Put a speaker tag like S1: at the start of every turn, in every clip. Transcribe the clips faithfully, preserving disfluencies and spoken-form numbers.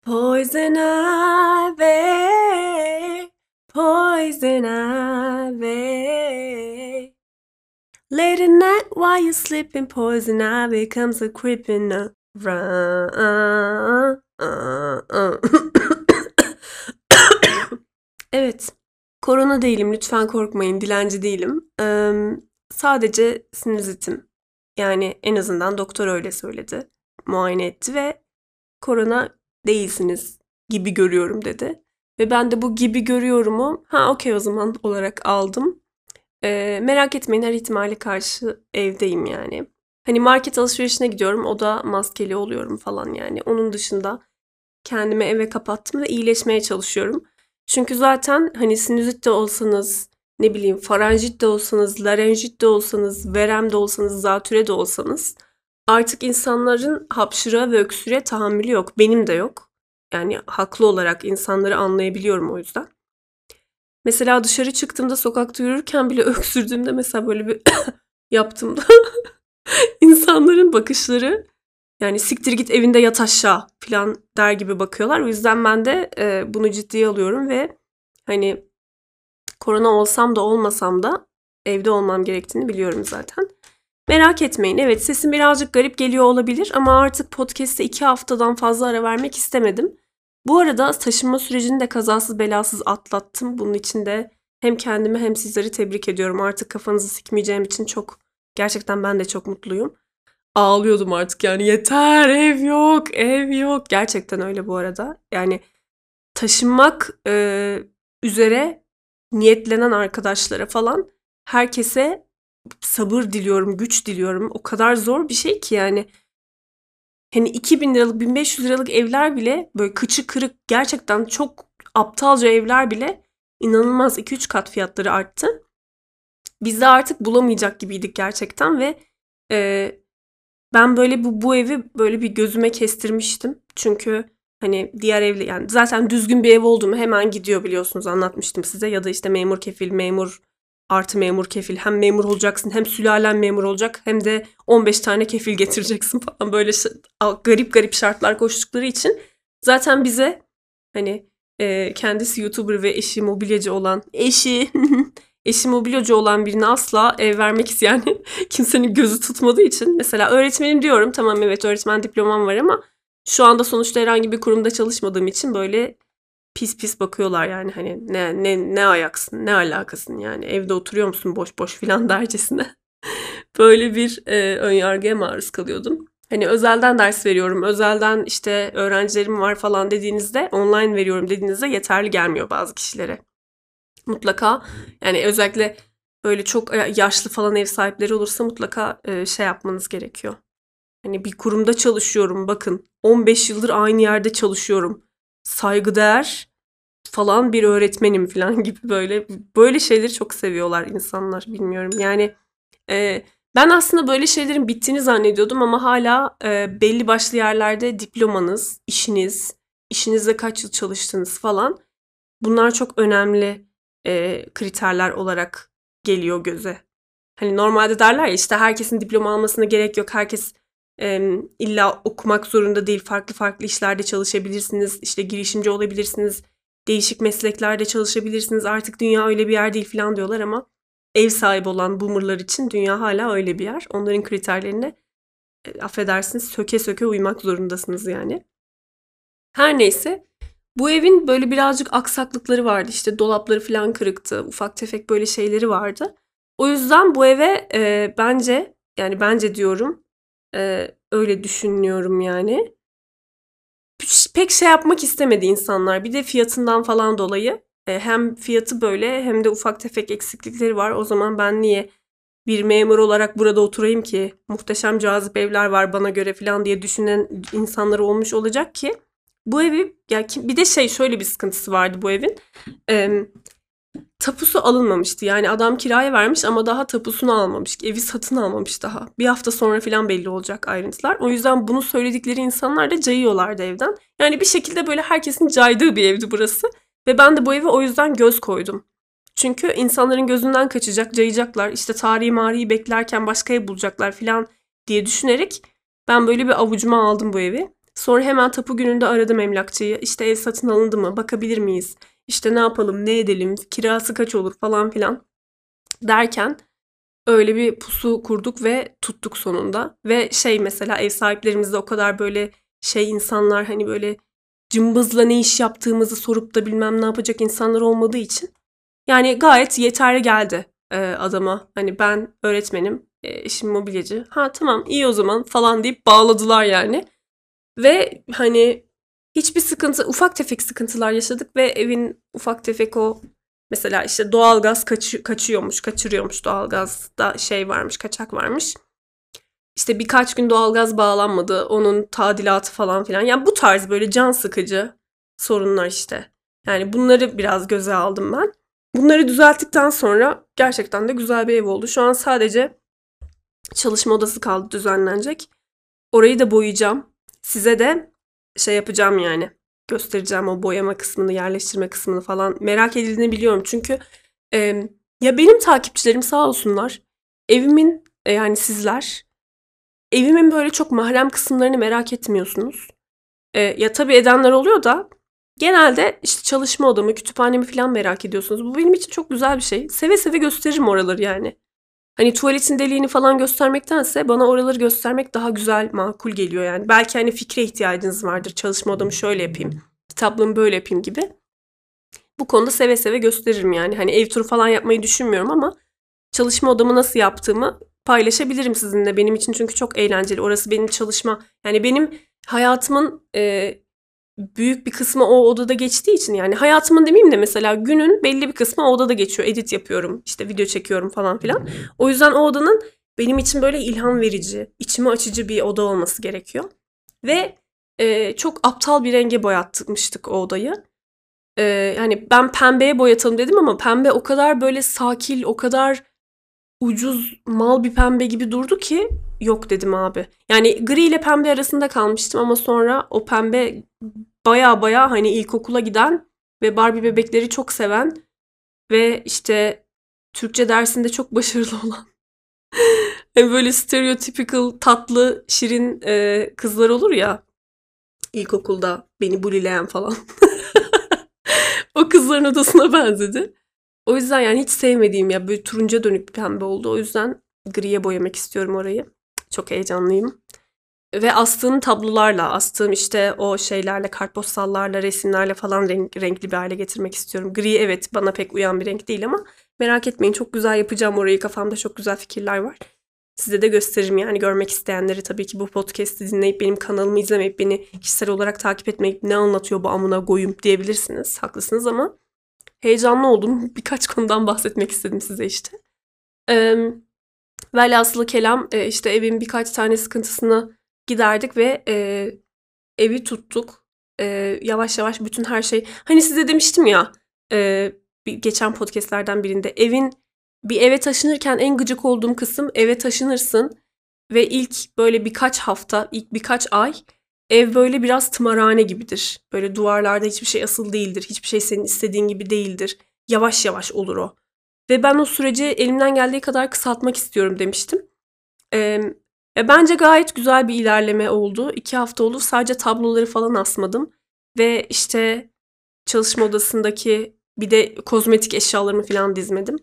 S1: Poison ivy, poison ivy. Late at night while you're sleeping, poison ivy comes a creeping up. Run. Evet, korona değilim, lütfen korkmayın, dilenci değilim. Ee, sadece sinüzitim. Yani en azından doktor öyle söyledi. Muayene etti ve korona değilsiniz gibi görüyorum dedi. Ve ben de bu gibi görüyorumu ha okey o zaman olarak aldım. Ee, merak etmeyin, her ihtimale karşı evdeyim yani. Hani market alışverişine gidiyorum, o da maskeli oluyorum falan yani. Onun dışında kendimi eve kapattım ve iyileşmeye çalışıyorum. Çünkü zaten hani sinüzit de olsanız, ne bileyim faranjit de olsanız, larenjit de olsanız, verem de olsanız, zatüre de olsanız artık insanların hapşıra ve öksüre tahammülü yok. Benim de yok. Yani haklı olarak insanları anlayabiliyorum o yüzden. Mesela dışarı çıktığımda sokakta yürürken bile öksürdüğümde mesela böyle bir yaptığımda insanların bakışları yani siktir git evinde yat aşağı falan der gibi bakıyorlar. O yüzden ben de e, bunu ciddiye alıyorum ve hani korona olsam da olmasam da evde olmam gerektiğini biliyorum zaten. Merak etmeyin. Evet, sesim birazcık garip geliyor olabilir ama artık podcast'te iki haftadan fazla ara vermek istemedim. Bu arada taşınma sürecini de kazasız belasız atlattım. Bunun için de hem kendimi hem sizleri tebrik ediyorum. Artık kafanızı sikmeyeceğim için çok, gerçekten ben de çok mutluyum. Ağlıyordum artık yani, yeter ev yok, ev yok. Gerçekten öyle bu arada. Yani taşınmak e, üzere niyetlenen arkadaşlara falan herkese sabır diliyorum, güç diliyorum. O kadar zor bir şey ki yani. Hani iki bin liralık, bin beş yüz liralık evler bile böyle kıçı kırık, gerçekten çok aptalca evler bile inanılmaz iki üç kat fiyatları arttı. Biz de artık bulamayacak gibiydik gerçekten ve e, ben böyle bu, bu evi böyle bir gözüme kestirmiştim. Çünkü hani diğer evli yani zaten düzgün bir ev oldu mu hemen gidiyor, biliyorsunuz, anlatmıştım size. Ya da işte memur kefil, memur artı memur kefil. Hem memur olacaksın, hem sülalen memur olacak, hem de on beş tane kefil getireceksin falan, böyle garip garip şartlar koştukları için zaten bize hani e, kendisi YouTuber ve eşi mobilyacı olan eşi eşi mobilyacı olan birine asla ev vermek isteyen kimsenin gözü tutmadığı için, mesela öğretmenim diyorum, tamam evet öğretmen diplomam var ama şu anda sonuçta herhangi bir kurumda çalışmadığım için böyle pis pis bakıyorlar yani, hani ne ne ne ayaksın, ne alakasın yani, evde oturuyor musun boş boş filan dercesine. Böyle bir e, önyargıya maruz kalıyordum. Hani özelden ders veriyorum, özelden işte öğrencilerim var falan dediğinizde, online veriyorum dediğinizde yeterli gelmiyor bazı kişilere. Mutlaka yani, özellikle böyle çok yaşlı falan ev sahipleri olursa mutlaka e, şey yapmanız gerekiyor. Hani bir kurumda çalışıyorum, bakın on beş yıldır aynı yerde çalışıyorum. Saygıdeğer falan bir öğretmenim falan gibi, böyle böyle şeyleri çok seviyorlar insanlar, bilmiyorum. Yani e, ben aslında böyle şeylerin bittiğini zannediyordum ama hala e, belli başlı yerlerde diplomanız, işiniz, işinizde kaç yıl çalıştınız falan, bunlar çok önemli e, kriterler olarak geliyor göze. Hani normalde derler ya işte herkesin diploma almasına gerek yok. Herkes e, illa okumak zorunda değil. Farklı farklı işlerde çalışabilirsiniz. İşte girişimci olabilirsiniz. Değişik mesleklerde çalışabilirsiniz. Artık dünya öyle bir yer değil falan diyorlar ama ev sahibi olan boomerlar için dünya hala öyle bir yer. Onların kriterlerine e, affedersiniz söke söke uymak zorundasınız yani. Her neyse, bu evin böyle birazcık aksaklıkları vardı. İşte dolapları falan kırıktı. Ufak tefek böyle şeyleri vardı. O yüzden bu eve e, bence, yani bence diyorum, e, öyle düşünüyorum yani. Pek şey yapmak istemedi insanlar. Bir de fiyatından falan dolayı. E, hem fiyatı böyle hem de ufak tefek eksiklikleri var. O zaman ben niye bir memur olarak burada oturayım ki? Muhteşem cazip evler var bana göre falan diye düşünen insanlar olmuş olacak ki. Bu evi ya, bir de şey, şöyle bir sıkıntısı vardı bu evin. Ee, tapusu alınmamıştı. Yani adam kiraya vermiş ama daha tapusunu almamış. Evi satın almamış daha. Bir hafta sonra falan belli olacak ayrıntılar. O yüzden bunu söyledikleri insanlar da cayıyorlardı evden. Yani bir şekilde böyle herkesin caydığı bir evdi burası. Ve ben de bu eve o yüzden göz koydum. Çünkü insanların gözünden kaçacak, cayacaklar. İşte tarihi marihi beklerken başka ev bulacaklar falan diye düşünerek ben böyle bir avucuma aldım bu evi. Sonra hemen tapu gününde aradım emlakçıyı. İşte ev satın alındı mı? Bakabilir miyiz? İşte ne yapalım, ne edelim, kirası kaç olur falan filan derken öyle bir pusu kurduk ve tuttuk sonunda. Ve şey mesela ev sahiplerimiz de o kadar böyle şey insanlar, hani böyle cımbızla ne iş yaptığımızı sorup da bilmem ne yapacak insanlar olmadığı için yani gayet yeterli geldi e, adama. Hani ben öğretmenim, e, eşim mobilyacı. Ha tamam, iyi o zaman falan deyip bağladılar yani. Ve hani hiçbir sıkıntı, ufak tefek sıkıntılar yaşadık ve evin ufak tefek o mesela işte doğalgaz kaçı, kaçıyormuş, kaçırıyormuş, doğalgazda şey varmış, kaçak varmış. İşte birkaç gün doğalgaz bağlanmadı, onun tadilatı falan filan. Yani bu tarz böyle can sıkıcı sorunlar işte. Yani bunları biraz göze aldım ben. Bunları düzelttikten sonra gerçekten de güzel bir ev oldu. Şu an sadece çalışma odası kaldı düzenlenecek. Orayı da boyayacağım. Size de şey yapacağım yani. Göstereceğim o boyama kısmını, yerleştirme kısmını falan. Merak edildiğini biliyorum. Çünkü e, ya benim takipçilerim sağ olsunlar. Evimin e, yani sizler evimin böyle çok mahrem kısımlarını merak etmiyorsunuz. E, ya tabii edenler oluyor da genelde işte çalışma odamı, kütüphanemi falan merak ediyorsunuz. Bu benim için çok güzel bir şey. Seve seve gösteririm oraları yani. Hani tuvaletin deliğini falan göstermektense bana oraları göstermek daha güzel, makul geliyor yani. Belki hani fikre ihtiyacınız vardır. Çalışma odamı şöyle yapayım, kitaplığımı böyle yapayım gibi. Bu konuda seve seve gösteririm yani. Hani ev turu falan yapmayı düşünmüyorum ama çalışma odamı nasıl yaptığımı paylaşabilirim sizinle. Benim için çünkü çok eğlenceli. Orası benim çalışma, yani benim hayatımın e, büyük bir kısmı o odada geçtiği için, yani hayatımın demeyeyim de mesela günün belli bir kısmı o odada geçiyor. Edit yapıyorum, işte video çekiyorum falan filan. O yüzden o odanın benim için böyle ilham verici, içimi açıcı bir oda olması gerekiyor. Ve e, çok aptal bir renge boyatmıştık o odayı. E, yani ben pembeye boyatalım dedim ama pembe o kadar böyle sakil, o kadar ucuz mal bir pembe gibi durdu ki yok dedim abi. Yani gri ile pembe arasında kalmıştım ama sonra o pembe baya baya hani ilkokula giden ve Barbie bebekleri çok seven ve işte Türkçe dersinde çok başarılı olan hani böyle stereotypical tatlı şirin e, kızlar olur ya ilkokulda beni bulileyen falan. O kızların odasına benzedi. O yüzden yani hiç sevmediğim ya böyle turunca dönük bir pembe oldu. O yüzden griye boyamak istiyorum orayı. Çok heyecanlıyım. Ve astığım tablolarla, astığım işte o şeylerle, kartpostallarla, resimlerle falan renk, renkli bir hale getirmek istiyorum. Gri evet bana pek uyan bir renk değil ama merak etmeyin çok güzel yapacağım orayı. Kafamda çok güzel fikirler var. Size de gösteririm yani görmek isteyenleri tabii ki bu podcast'i dinleyip benim kanalımı izlemeyip beni kişisel olarak takip etmeyip ne anlatıyor bu amına koyayım diyebilirsiniz. Haklısınız ama heyecanlı oldum. Birkaç konudan bahsetmek istedim size işte. Ee, velhasılı kelam e, işte evin birkaç tane sıkıntısını giderdik ve e, evi tuttuk. E, yavaş yavaş bütün her şey. Hani size demiştim ya e, bir, geçen podcastlerden birinde evin bir eve taşınırken en gıcık olduğum kısım eve taşınırsın ve ilk böyle birkaç hafta, ilk birkaç ay ev böyle biraz tımarhane gibidir. Böyle duvarlarda hiçbir şey asılı değildir. Hiçbir şey senin istediğin gibi değildir. Yavaş yavaş olur o. Ve ben o süreci elimden geldiği kadar kısaltmak istiyorum demiştim. Ee, e, bence gayet güzel bir ilerleme oldu. İki hafta oldu. Sadece tabloları falan asmadım. Ve işte çalışma odasındaki bir de kozmetik eşyalarımı falan dizmedim.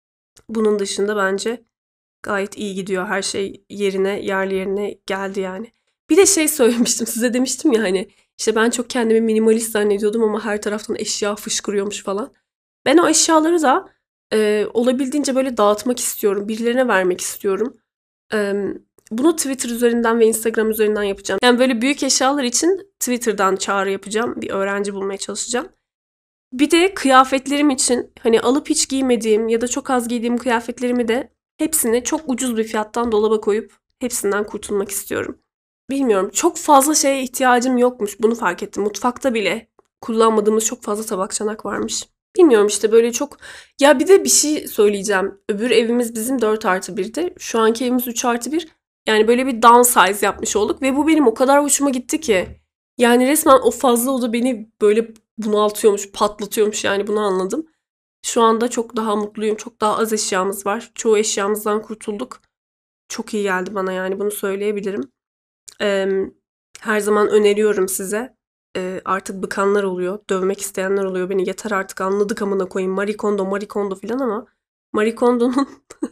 S1: Bunun dışında bence gayet iyi gidiyor. Her şey yerine, yerli yerine geldi yani. Bir de şey söylemiştim size, demiştim ya hani işte ben çok kendimi minimalist zannediyordum ama her taraftan eşya fışkırıyormuş falan. Ben o eşyaları da e, olabildiğince böyle dağıtmak istiyorum. Birilerine vermek istiyorum. E, bunu Twitter üzerinden ve Instagram üzerinden yapacağım. Yani böyle büyük eşyalar için Twitter'dan çağrı yapacağım. Bir öğrenci bulmaya çalışacağım. Bir de kıyafetlerim için hani alıp hiç giymediğim ya da çok az giydiğim kıyafetlerimi de hepsini çok ucuz bir fiyattan dolaba koyup hepsinden kurtulmak istiyorum. Bilmiyorum, çok fazla şeye ihtiyacım yokmuş, bunu fark ettim. Mutfakta bile kullanmadığımız çok fazla tabak çanak varmış. Bilmiyorum işte böyle çok... Ya bir de bir şey söyleyeceğim. Öbür evimiz bizim dört artı birdi. Şu anki evimiz üç artı bir. Yani böyle bir downsize yapmış olduk ve bu benim o kadar hoşuma gitti ki. Yani resmen o fazla oda beni böyle bunaltıyormuş, patlatıyormuş, yani bunu anladım. Şu anda çok daha mutluyum. Çok daha az eşyamız var. Çoğu eşyamızdan kurtulduk. Çok iyi geldi bana, yani bunu söyleyebilirim. Ee, Her zaman öneriyorum size. Ee, artık bıkanlar oluyor. Dövmek isteyenler oluyor. Beni yeter artık anladık amına koyayım. Marie Kondo, Marie Kondo filan ama Marie Kondo'nun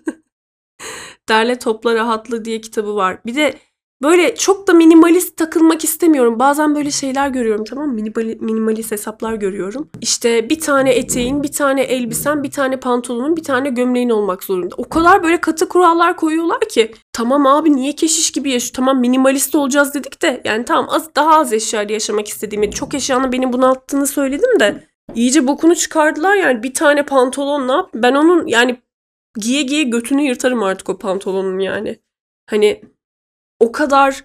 S1: Derle Topla Rahatla diye kitabı var. Bir de böyle çok da minimalist takılmak istemiyorum. Bazen böyle şeyler görüyorum, tamam mı? Minimali- Minimalist hesaplar görüyorum. İşte bir tane eteğin, bir tane elbisen, bir tane pantolonun, bir tane gömleğin olmak zorunda. O kadar böyle katı kurallar koyuyorlar ki. Tamam abi, niye keşiş gibi yaşıyor? Tamam, minimalist olacağız dedik de. Yani tamam, az, daha az eşyayla yaşamak istediğimi, çok eşyanın beni bunalttığını söyledim de. İyice bokunu çıkardılar yani. Bir tane pantolon ne yap? Ben onun yani giye giye götünü yırtarım artık o pantolonun yani. Hani o kadar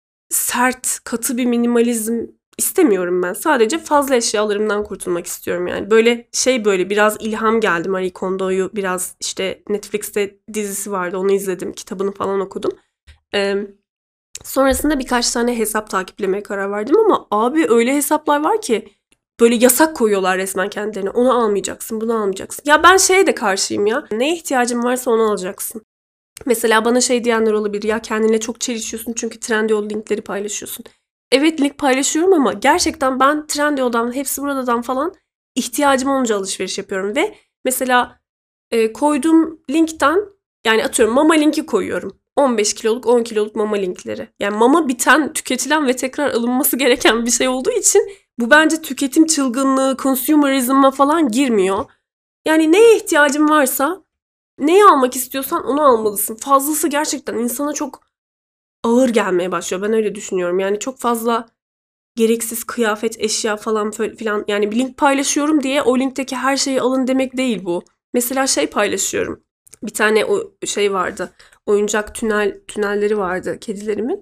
S1: sert, katı bir minimalizm istemiyorum ben. Sadece fazla eşyalarımdan kurtulmak istiyorum yani. Böyle şey, böyle biraz ilham geldi. Marie Kondo'yu biraz, işte Netflix'te dizisi vardı, onu izledim. Kitabını falan okudum. Ee, sonrasında birkaç tane hesap takiplemeye karar verdim ama abi öyle hesaplar var ki böyle yasak koyuyorlar resmen kendilerine. Onu almayacaksın, bunu almayacaksın. Ya ben şeye de karşıyım ya. Neye ihtiyacın varsa onu alacaksın. Mesela bana şey diyenler olabilir. Ya kendine çok çelişiyorsun çünkü Trendyol linkleri paylaşıyorsun. Evet, link paylaşıyorum ama gerçekten ben Trendyol'dan, Hepsi Burada'dan falan ihtiyacım olunca alışveriş yapıyorum. Ve mesela e, koyduğum linkten, yani atıyorum mama linki koyuyorum. on beş kiloluk, on kiloluk mama linkleri. Yani mama biten, tüketilen ve tekrar alınması gereken bir şey olduğu için bu bence tüketim çılgınlığı, consumerizm'a falan girmiyor. Yani neye ihtiyacın varsa, neyi almak istiyorsan onu almalısın. Fazlası gerçekten insana çok ağır gelmeye başlıyor. Ben öyle düşünüyorum. Yani çok fazla gereksiz kıyafet, eşya falan filan. Yani bir link paylaşıyorum diye o linkteki her şeyi alın demek değil bu. Mesela şey paylaşıyorum. Bir tane o şey vardı. Oyuncak tünel tünelleri vardı kedilerimin.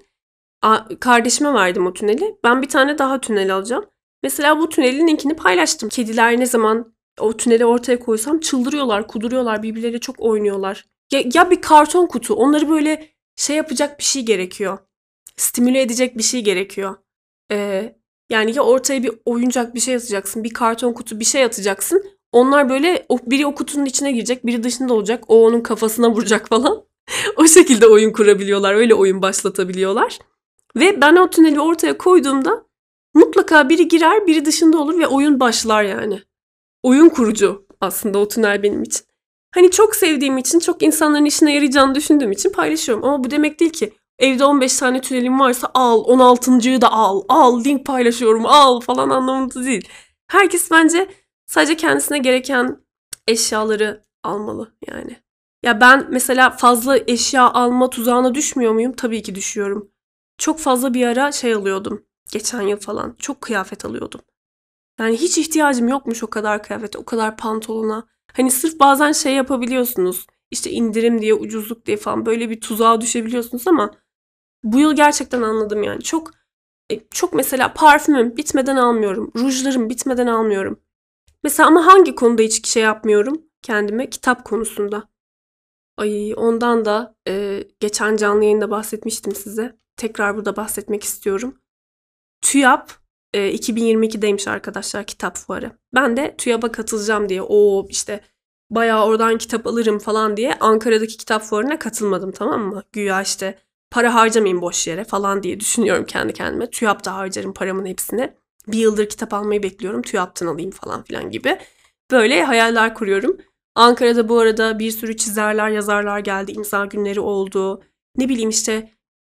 S1: A- kardeşime verdim o tüneli. Ben bir tane daha tünel alacağım. Mesela bu tünelin linkini paylaştım. Kediler ne zaman o tüneli ortaya koysam çıldırıyorlar, kuduruyorlar, birbirleriyle çok oynuyorlar. Ya, ya bir karton kutu, onları böyle şey yapacak bir şey gerekiyor. Stimüle edecek bir şey gerekiyor. Ee, yani ya ortaya bir oyuncak bir şey atacaksın, bir karton kutu bir şey atacaksın. Onlar böyle, o, biri o kutunun içine girecek, biri dışında olacak. O onun kafasına vuracak falan. O şekilde oyun kurabiliyorlar, öyle oyun başlatabiliyorlar. Ve ben o tüneli ortaya koyduğumda mutlaka biri girer, biri dışında olur ve oyun başlar yani. Oyun kurucu aslında o tünel benim için. Hani çok sevdiğim için, çok insanların işine yarayacağını düşündüğüm için paylaşıyorum. Ama bu demek değil ki evde on beş tane tünelim varsa al, on altıncıyı da al, al, link paylaşıyorum, al falan anlamında değil. Herkes bence sadece kendisine gereken eşyaları almalı yani. Ya ben mesela fazla eşya alma tuzağına düşmüyor muyum? Tabii ki düşüyorum. Çok fazla bir ara şey alıyordum. Geçen yıl falan. Çok kıyafet alıyordum. Yani hiç ihtiyacım yokmuş o kadar kıyafete, o kadar pantolona. Hani sırf bazen şey yapabiliyorsunuz. İşte indirim diye, ucuzluk diye falan böyle bir tuzağa düşebiliyorsunuz ama bu yıl gerçekten anladım yani. Çok e, çok mesela parfümüm bitmeden almıyorum. Rujlarım bitmeden almıyorum. Mesela ama hangi konuda hiç şey yapmıyorum kendime? Kitap konusunda. Ay, ondan da e, geçen canlı yayında bahsetmiştim size. Tekrar burada bahsetmek istiyorum. TÜYAP e, iki bin yirmi ikideymiş arkadaşlar, kitap fuarı. Ben de TÜYAP'a katılacağım diye, o işte bayağı oradan kitap alırım falan diye Ankara'daki kitap fuarına katılmadım, tamam mı? Güya işte para harcamayayım boş yere falan diye düşünüyorum kendi kendime. TÜYAP'ta harcarım paramın hepsini. Bir yıldır kitap almayı bekliyorum, TÜYAP'tan alayım falan filan gibi. Böyle hayaller kuruyorum. Ankara'da bu arada bir sürü çizerler, yazarlar geldi. İmza günleri oldu. Ne bileyim işte,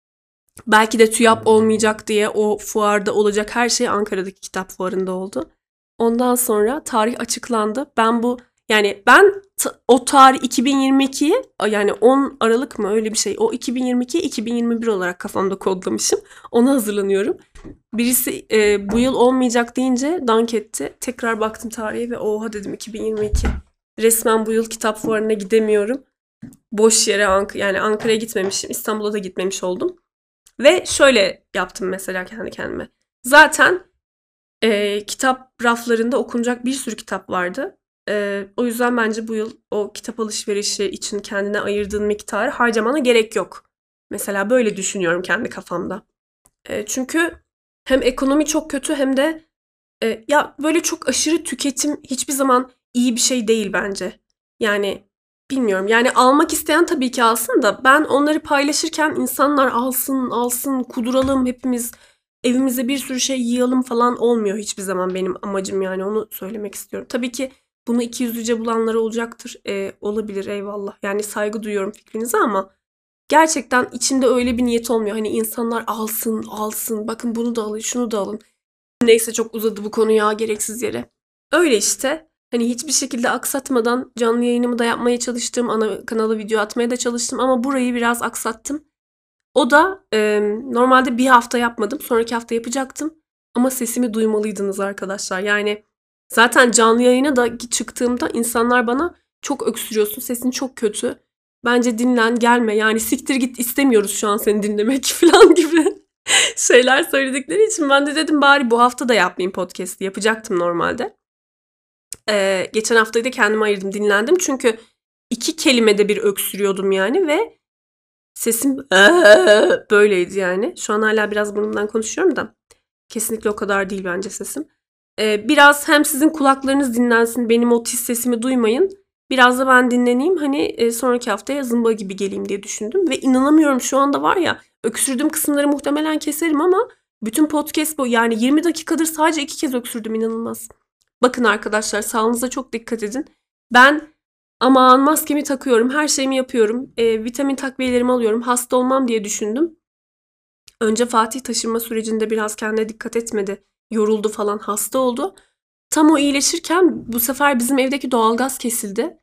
S1: belki de TÜYAP olmayacak diye o fuarda olacak her şey Ankara'daki kitap fuarında oldu. Ondan sonra tarih açıklandı. Ben bu yani ben t- o tarih iki bin yirmi ikiyi, yani on Aralık mı öyle bir şey. O iki bin yirmi iki iki bin yirmi bir olarak kafamda kodlamışım. Ona hazırlanıyorum. Birisi e, bu yıl olmayacak deyince dank etti. Tekrar baktım tarihe ve oha dedim, iki bin yirmi iki. Resmen bu yıl kitap fuarına gidemiyorum. Boş yere Ank yani Ankara'ya gitmemişim. İstanbul'a da gitmemiş oldum. Ve şöyle yaptım mesela kendi kendime. Zaten e, kitap raflarında okunacak bir sürü kitap vardı. E, o yüzden bence bu yıl o kitap alışverişi için kendine ayırdığın miktarı harcamana gerek yok. Mesela böyle düşünüyorum kendi kafamda. E, çünkü hem ekonomi çok kötü hem de e, ya böyle çok aşırı tüketim hiçbir zaman iyi bir şey değil bence. Yani bilmiyorum. Yani almak isteyen tabii ki alsın da ben onları paylaşırken insanlar alsın alsın kuduralım hepimiz. evimize bir sürü şey yığalım falan olmuyor hiçbir zaman benim amacım, yani onu söylemek istiyorum. Tabii ki bunu iki yüzlüce bulanlar olacaktır. Ee, olabilir, eyvallah. Yani saygı duyuyorum fikrinize ama gerçekten içimde öyle bir niyet olmuyor. Hani insanlar alsın, alsın, bakın bunu da alın, şunu da alın. Neyse, çok uzadı bu konu ya, gereksiz yere. Öyle işte. Hani hiçbir şekilde aksatmadan canlı yayınımı da yapmaya çalıştım. Ana kanala video atmaya da çalıştım ama burayı biraz aksattım. O da e, normalde bir hafta yapmadım. Sonraki hafta yapacaktım. Ama sesimi duymalıydınız arkadaşlar. Yani zaten canlı yayına da çıktığımda insanlar bana çok öksürüyorsun, sesin çok kötü. Bence dinlen, gelme. Yani siktir git, istemiyoruz şu an seni dinlemek falan gibi şeyler söyledikleri için ben de dedim bari bu hafta da yapmayayım podcast'i. Yapacaktım normalde. Ee, geçen haftayı da kendime ayırdım, dinlendim. Çünkü iki kelimede bir öksürüyordum yani ve sesim böyleydi yani. Şu an hala biraz burnumdan konuşuyorum da kesinlikle o kadar değil bence sesim. Ee, biraz hem sizin kulaklarınız dinlensin, benim o tiz sesimi duymayın. Biraz da ben dinleneyim, hani e, sonraki haftaya zımba gibi geleyim diye düşündüm. Ve inanamıyorum, şu anda var ya, öksürdüğüm kısımları muhtemelen keserim ama bütün podcast bu. Yani yirmi dakikadır sadece iki kez öksürdüm, inanılmaz. Bakın arkadaşlar, sağlığınıza çok dikkat edin. Ben aman maskemi takıyorum, her şeyimi yapıyorum, e, vitamin takviyelerimi alıyorum, hasta olmam diye düşündüm. Önce Fatih taşınma sürecinde biraz kendine dikkat etmedi, yoruldu falan, hasta oldu. Tam o iyileşirken bu sefer bizim evdeki doğalgaz kesildi.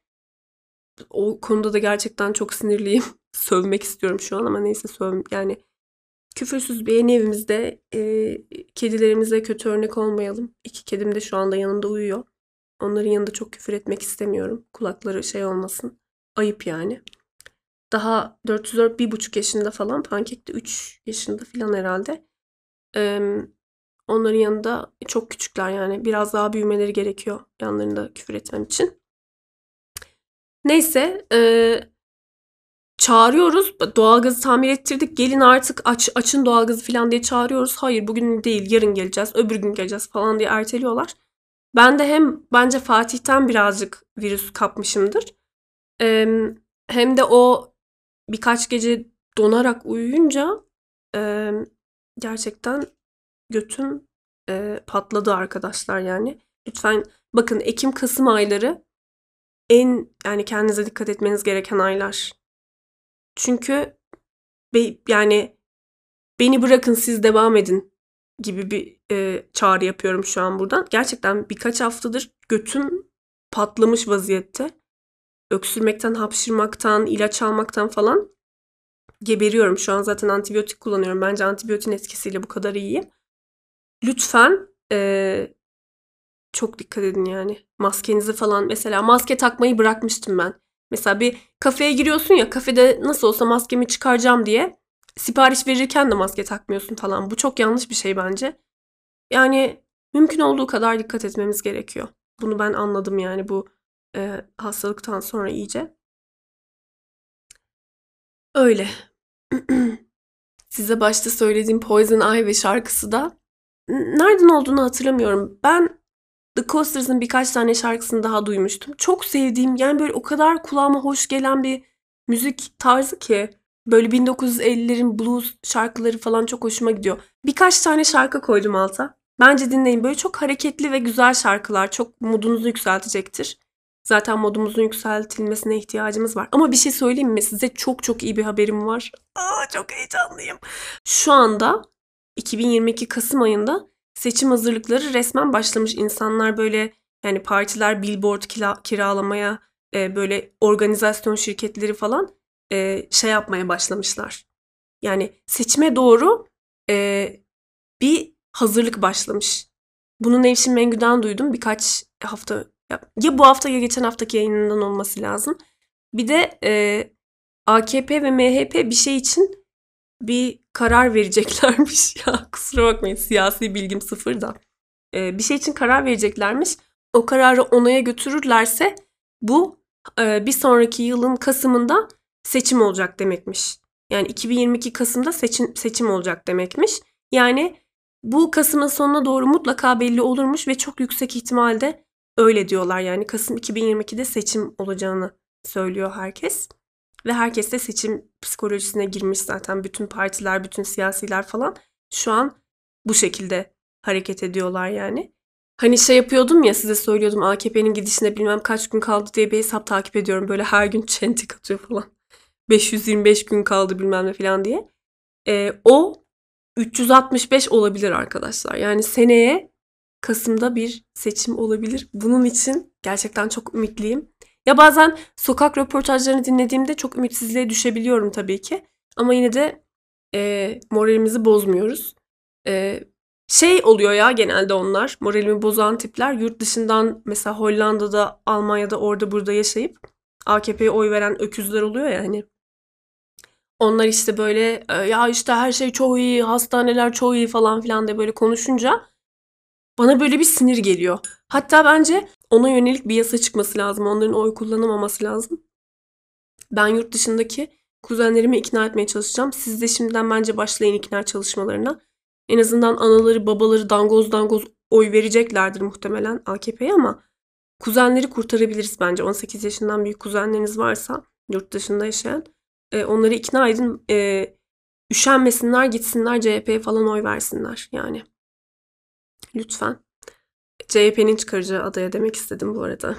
S1: O konuda da gerçekten çok sinirliyim. Sövmek istiyorum şu an ama neyse, söv yani küfürsüz bir yeni evimizde e, kedilerimize kötü örnek olmayalım. İki kedim de şu anda yanımda uyuyor. Onların yanında çok küfür etmek istemiyorum. Kulakları şey olmasın. Ayıp yani. Daha dört yüz dört bir buçuk yaşında falan. Pankek de üç yaşında falan herhalde. Ee, onların yanında çok küçükler yani. Biraz daha büyümeleri gerekiyor yanlarında küfür etmem için. Neyse. Ee, çağırıyoruz. Doğalgazı tamir ettirdik. Gelin artık aç, açın doğalgazı falan diye çağırıyoruz. Hayır, bugün değil, yarın geleceğiz. Öbür gün geleceğiz falan diye erteliyorlar. Ben de hem bence Fatih'ten birazcık virüs kapmışımdır. Ee, hem de o birkaç gece donarak uyuyunca e, gerçekten götüm e, patladı arkadaşlar yani. Lütfen bakın, Ekim-Kasım ayları en, yani kendinize dikkat etmeniz gereken aylar. Çünkü be, yani beni bırakın, siz devam edin gibi bir e, çağrı yapıyorum şu an buradan. Gerçekten birkaç haftadır götüm patlamış vaziyette. Öksürmekten, hapşırmaktan, ilaç almaktan falan geberiyorum. Şu an zaten antibiyotik kullanıyorum. Bence antibiyotin etkisiyle bu kadar iyiyim. Lütfen ee, çok dikkat edin yani. Maskenizi falan, mesela maske takmayı bırakmıştım ben. Mesela bir kafeye giriyorsun ya, kafede nasıl olsa maskemi çıkaracağım diye sipariş verirken de maske takmıyorsun falan. Bu çok yanlış bir şey bence. Yani mümkün olduğu kadar dikkat etmemiz gerekiyor. Bunu ben anladım yani bu e, hastalıktan sonra iyice. Öyle. Size başta söylediğim Poison Ivy şarkısı da nereden olduğunu hatırlamıyorum. Ben The Coasters'ın birkaç tane şarkısını daha duymuştum. Çok sevdiğim, yani böyle o kadar kulağıma hoş gelen bir müzik tarzı ki, böyle bin dokuz yüz ellilerin blues şarkıları falan çok hoşuma gidiyor. Birkaç tane şarkı koydum alta. Bence dinleyin. Böyle çok hareketli ve güzel şarkılar. Çok modunuzu yükseltecektir. Zaten modumuzun yükseltilmesine ihtiyacımız var. Ama bir şey söyleyeyim mi? Size çok çok iyi bir haberim var. Aa, çok heyecanlıyım. Şu anda iki bin yirmi iki Kasım ayında seçim hazırlıkları resmen başlamış. İnsanlar böyle, yani partiler billboard kira, kiralamaya, e, böyle organizasyon şirketleri falan e, şey yapmaya başlamışlar. Yani seçime doğru e, bir hazırlık başlamış. Bunu Nevşin Mengü'den duydum birkaç hafta, ya, ya bu hafta ya geçen haftaki yayınından olması lazım. Bir de e, A K P ve M H P bir şey için bir karar vereceklermiş. Ya kusura bakmayın, siyasi bilgim sıfır da. Ee, bir şey için karar vereceklermiş. O kararı onaya götürürlerse bu e, bir sonraki yılın Kasım'ında seçim olacak demekmiş. Yani iki bin yirmi iki Kasım'da seçim, seçim olacak demekmiş. Yani bu Kasım'ın sonuna doğru mutlaka belli olurmuş ve çok yüksek ihtimalde öyle diyorlar. Yani Kasım iki bin yirmi ikide seçim olacağını söylüyor herkes. Ve herkes de seçim psikolojisine girmiş zaten. Bütün partiler, bütün siyasiler falan şu an bu şekilde hareket ediyorlar yani. Hani şey yapıyordum ya, size söylüyordum, A K P'nin gidişine bilmem kaç gün kaldı diye bir hesap takip ediyorum. Böyle her gün çentik atıyor falan. beş yüz yirmi beş gün kaldı bilmem ne falan diye. Ee, o üç yüz altmış beş olabilir arkadaşlar. Yani seneye Kasım'da bir seçim olabilir. Bunun için gerçekten çok ümitliyim. Ya bazen sokak röportajlarını dinlediğimde çok ümitsizliğe düşebiliyorum tabii ki. Ama yine de e, moralimizi bozmuyoruz. E, şey oluyor ya, genelde onlar moralimi bozan tipler yurt dışından, mesela Hollanda'da, Almanya'da, orada burada yaşayıp A K P'ye oy veren öküzler oluyor ya hani. Onlar işte böyle e, ya işte her şey çok iyi, hastaneler çok iyi falan filan diye böyle konuşunca bana böyle bir sinir geliyor. Hatta bence ona yönelik bir yasa çıkması lazım. Onların oy kullanamaması lazım. Ben yurt dışındaki kuzenlerimi ikna etmeye çalışacağım. Siz de şimdiden bence başlayın ikna çalışmalarına. En azından anaları babaları dangoz dangoz oy vereceklerdir muhtemelen A K P'ye, ama kuzenleri kurtarabiliriz bence. on sekiz yaşından büyük kuzenleriniz varsa yurt dışında yaşayan, e, onları ikna edin. E, üşenmesinler, gitsinler C H P'ye falan oy versinler yani. Lütfen. C H P'nin çıkaracağı adaya demek istedim bu arada.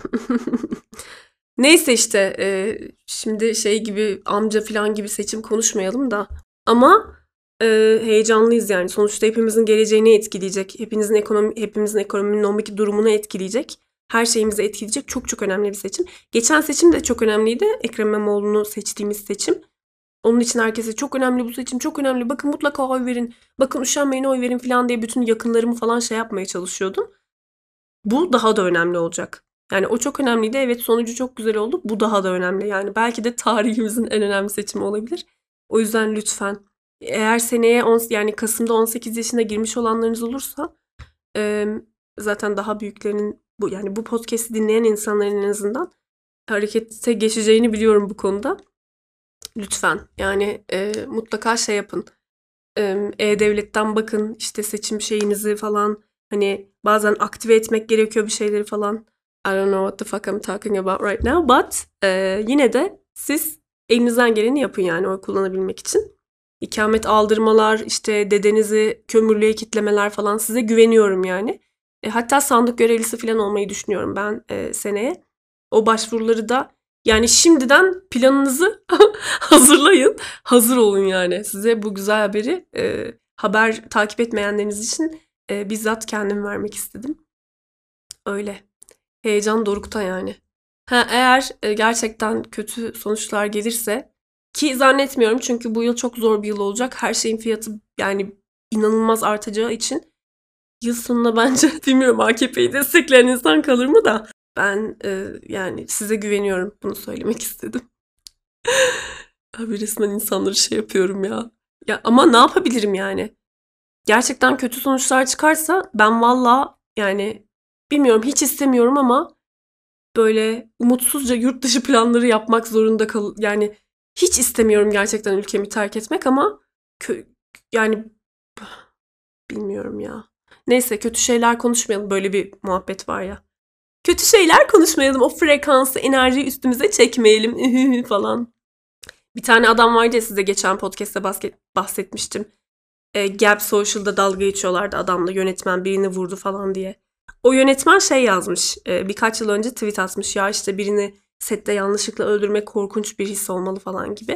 S1: Neyse işte e, şimdi şey gibi, amca falan gibi seçim konuşmayalım da. Ama e, heyecanlıyız yani. Sonuçta hepimizin geleceğini etkileyecek. Hepinizin ekonomi, hepimizin ekonomik durumunu etkileyecek. Her şeyimizi etkileyecek. Çok çok önemli bir seçim. Geçen seçim de çok önemliydi. Ekrem İmamoğlu'nu seçtiğimiz seçim. Onun için herkese çok önemli bu seçim, çok önemli. Bakın mutlaka oy verin. Bakın üşenmeyin, oy verin falan diye bütün yakınlarımı falan şey yapmaya çalışıyordum. Bu daha da önemli olacak. Yani o çok önemliydi. Evet, sonucu çok güzel oldu. Bu daha da önemli. Yani belki de tarihimizin en önemli seçimi olabilir. O yüzden lütfen, eğer seneye on, yani Kasım'da on sekiz yaşına girmiş olanlarınız olursa, e, zaten daha büyüklerinin, bu yani bu podcast'i dinleyen insanların en azından harekete geçeceğini biliyorum bu konuda. Lütfen yani e, mutlaka şey yapın. E, E-Devlet'ten bakın işte seçim şeyinizi falan. Hani bazen aktive etmek gerekiyor bir şeyleri falan. I don't know what the fuck I'm talking about right now. But e, yine de siz elinizden geleni yapın yani oy kullanabilmek için. İkamet aldırmalar, işte dedenizi kömürlüğe kitlemeler falan, size güveniyorum yani. E, hatta sandık görevlisi falan olmayı düşünüyorum ben e, seneye. O başvuruları da yani şimdiden planınızı hazırlayın. Hazır olun yani. Size bu güzel haberi e, haber takip etmeyenleriniz için e, bizzat kendim vermek istedim. Öyle. Heyecan dorukta yani. Ha, eğer e, gerçekten kötü sonuçlar gelirse, ki zannetmiyorum çünkü bu yıl çok zor bir yıl olacak. Her şeyin fiyatı yani inanılmaz artacağı için yıl sonuna bence bilmiyorum A K P'yi destekleyen insan kalır mı da, ben e, yani size güveniyorum, bunu söylemek istedim. Abi resmen insanları şey yapıyorum ya. Ya ama ne yapabilirim yani? Gerçekten kötü sonuçlar çıkarsa ben valla yani bilmiyorum, hiç istemiyorum ama böyle umutsuzca yurt dışı planları yapmak zorunda kal, yani hiç istemiyorum gerçekten ülkemi terk etmek ama kö- yani bilmiyorum ya. Neyse, kötü şeyler konuşmayalım, böyle bir muhabbet var ya. Kötü şeyler konuşmayalım, o frekansı, enerjiyi üstümüze çekmeyelim falan. Bir tane adam vardı ya, size geçen podcast'te bahsetmiştim. E, Gap Social'da dalga geçiyorlardı adamla, yönetmen birini vurdu falan diye. O yönetmen şey yazmış, e, birkaç yıl önce tweet atmış, ya işte birini sette yanlışlıkla öldürmek korkunç bir his olmalı falan gibi.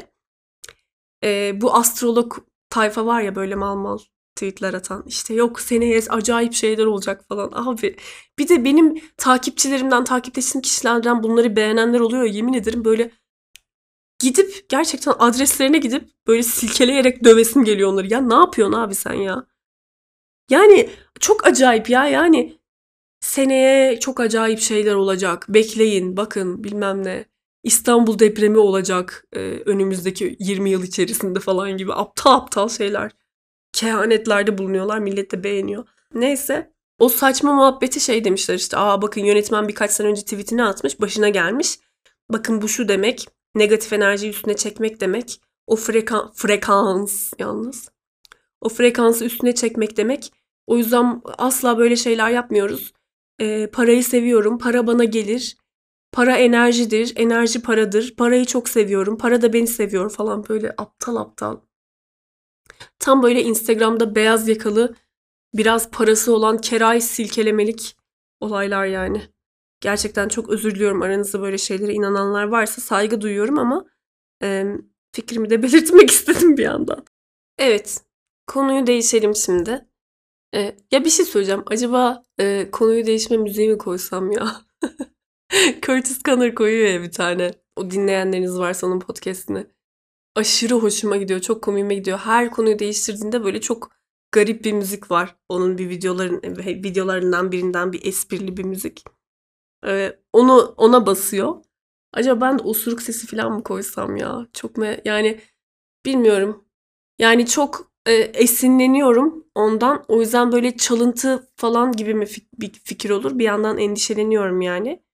S1: E, bu astrolog tayfa var ya, böyle mal mal tweetler atan, işte yok seneye acayip şeyler olacak falan. Abi bir de benim takipçilerimden, takipleştiğim kişilerden bunları beğenenler oluyor, yemin ederim böyle gidip gerçekten adreslerine gidip böyle silkeleyerek dövesim geliyor onları. Ya ne yapıyorsun abi sen ya? Yani çok acayip ya, yani seneye çok acayip şeyler olacak. Bekleyin, bakın bilmem ne. İstanbul depremi olacak e, önümüzdeki yirmi yıl içerisinde falan gibi aptal aptal şeyler. Kehanetlerde bulunuyorlar, millet de beğeniyor. Neyse, o saçma muhabbeti şey demişler işte, aa bakın yönetmen birkaç sene önce tweetini atmış, başına gelmiş. Bakın bu şu demek, negatif enerjiyi üstüne çekmek demek. O freka frekans yalnız. O frekansı üstüne çekmek demek. O yüzden asla böyle şeyler yapmıyoruz. Ee, parayı seviyorum, para bana gelir. Para enerjidir, enerji paradır. Parayı çok seviyorum, para da beni seviyor falan, böyle aptal aptal. Tam böyle Instagram'da beyaz yakalı biraz parası olan keray silkelemelik olaylar yani. Gerçekten çok özür diliyorum, aranızda böyle şeylere inananlar varsa saygı duyuyorum ama e, fikrimi de belirtmek istedim bir yandan. Evet, konuyu değişelim şimdi. E, ya bir şey söyleyeceğim. Acaba e, konuyu değişme müziği mi koysam ya? Curtis Connor koyuyor ya bir tane. O dinleyenleriniz varsa onun podcastini. Aşırı hoşuma gidiyor. Çok komiğime gidiyor. Her konuyu değiştirdiğinde böyle çok garip bir müzik var. Onun bir videoların videolarından birinden bir esprili bir müzik. Ee, onu ona basıyor. Acaba ben de osuruk sesi falan mı koysam ya? Çok me yani bilmiyorum. Yani çok e, esinleniyorum ondan. O yüzden böyle çalıntı falan gibi mi fik- bir fikir olur? Bir yandan endişeleniyorum yani.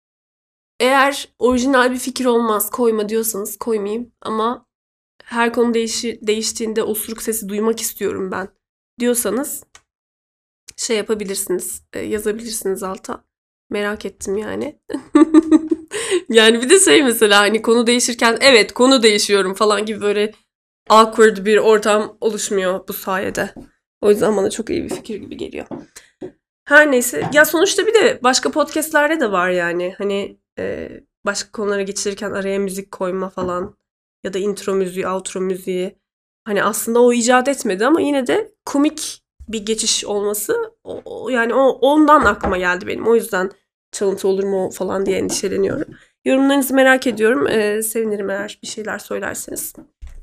S1: Eğer orijinal bir fikir olmaz koyma diyorsanız koymayayım. Ama her konu değişi, değiştiğinde osuruk sesi duymak istiyorum ben diyorsanız şey yapabilirsiniz. e, yazabilirsiniz alta. Merak ettim yani. Yani bir de şey mesela hani konu değişirken evet konu değişiyorum falan gibi böyle awkward bir ortam oluşmuyor bu sayede. O yüzden bana çok iyi bir fikir gibi geliyor. Her neyse. Ya sonuçta bir de başka podcastlerde de var yani. Hani e, başka konulara geçirirken araya müzik koyma falan. Ya da intro müziği, outro müziği. Hani aslında o icat etmedi ama yine de komik bir geçiş olması o, o- yani o ondan aklıma geldi benim. O yüzden çalıntı olur mu falan diye endişeleniyorum. Yorumlarınızı merak ediyorum. Ee, sevinirim eğer bir şeyler söylerseniz.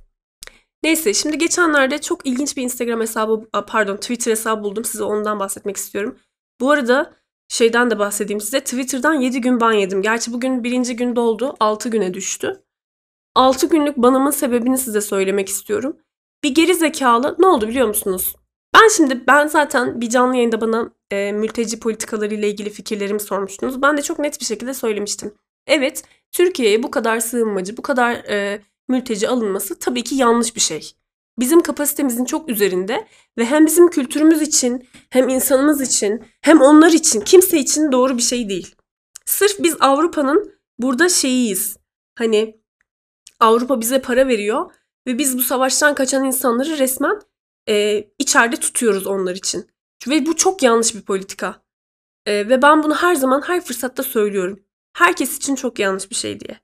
S1: Neyse şimdi geçenlerde çok ilginç bir Instagram hesabı pardon Twitter hesabı buldum. Size ondan bahsetmek istiyorum. Bu arada şeyden de bahsedeyim size. Twitter'dan yedi gün ban yedim. Gerçi bugün birinci gün doldu. altı güne düştü. altı günlük banımın sebebini size söylemek istiyorum. Bir geri zekalı ne oldu biliyor musunuz? Ben şimdi ben zaten bir canlı yayında bana e, mülteci politikaları ile ilgili fikirlerimi sormuştunuz. Ben de çok net bir şekilde söylemiştim. Evet, Türkiye'ye bu kadar sığınmacı, bu kadar e, mülteci alınması tabii ki yanlış bir şey. Bizim kapasitemizin çok üzerinde ve hem bizim kültürümüz için, hem insanımız için, hem onlar için, kimse için doğru bir şey değil. Sırf biz Avrupa'nın burada şeyiyiz. Hani Avrupa bize para veriyor ve biz bu savaştan kaçan insanları resmen e, içeride tutuyoruz onlar için. Ve bu çok yanlış bir politika. E, ve ben bunu her zaman her fırsatta söylüyorum. Herkes için çok yanlış bir şey diye.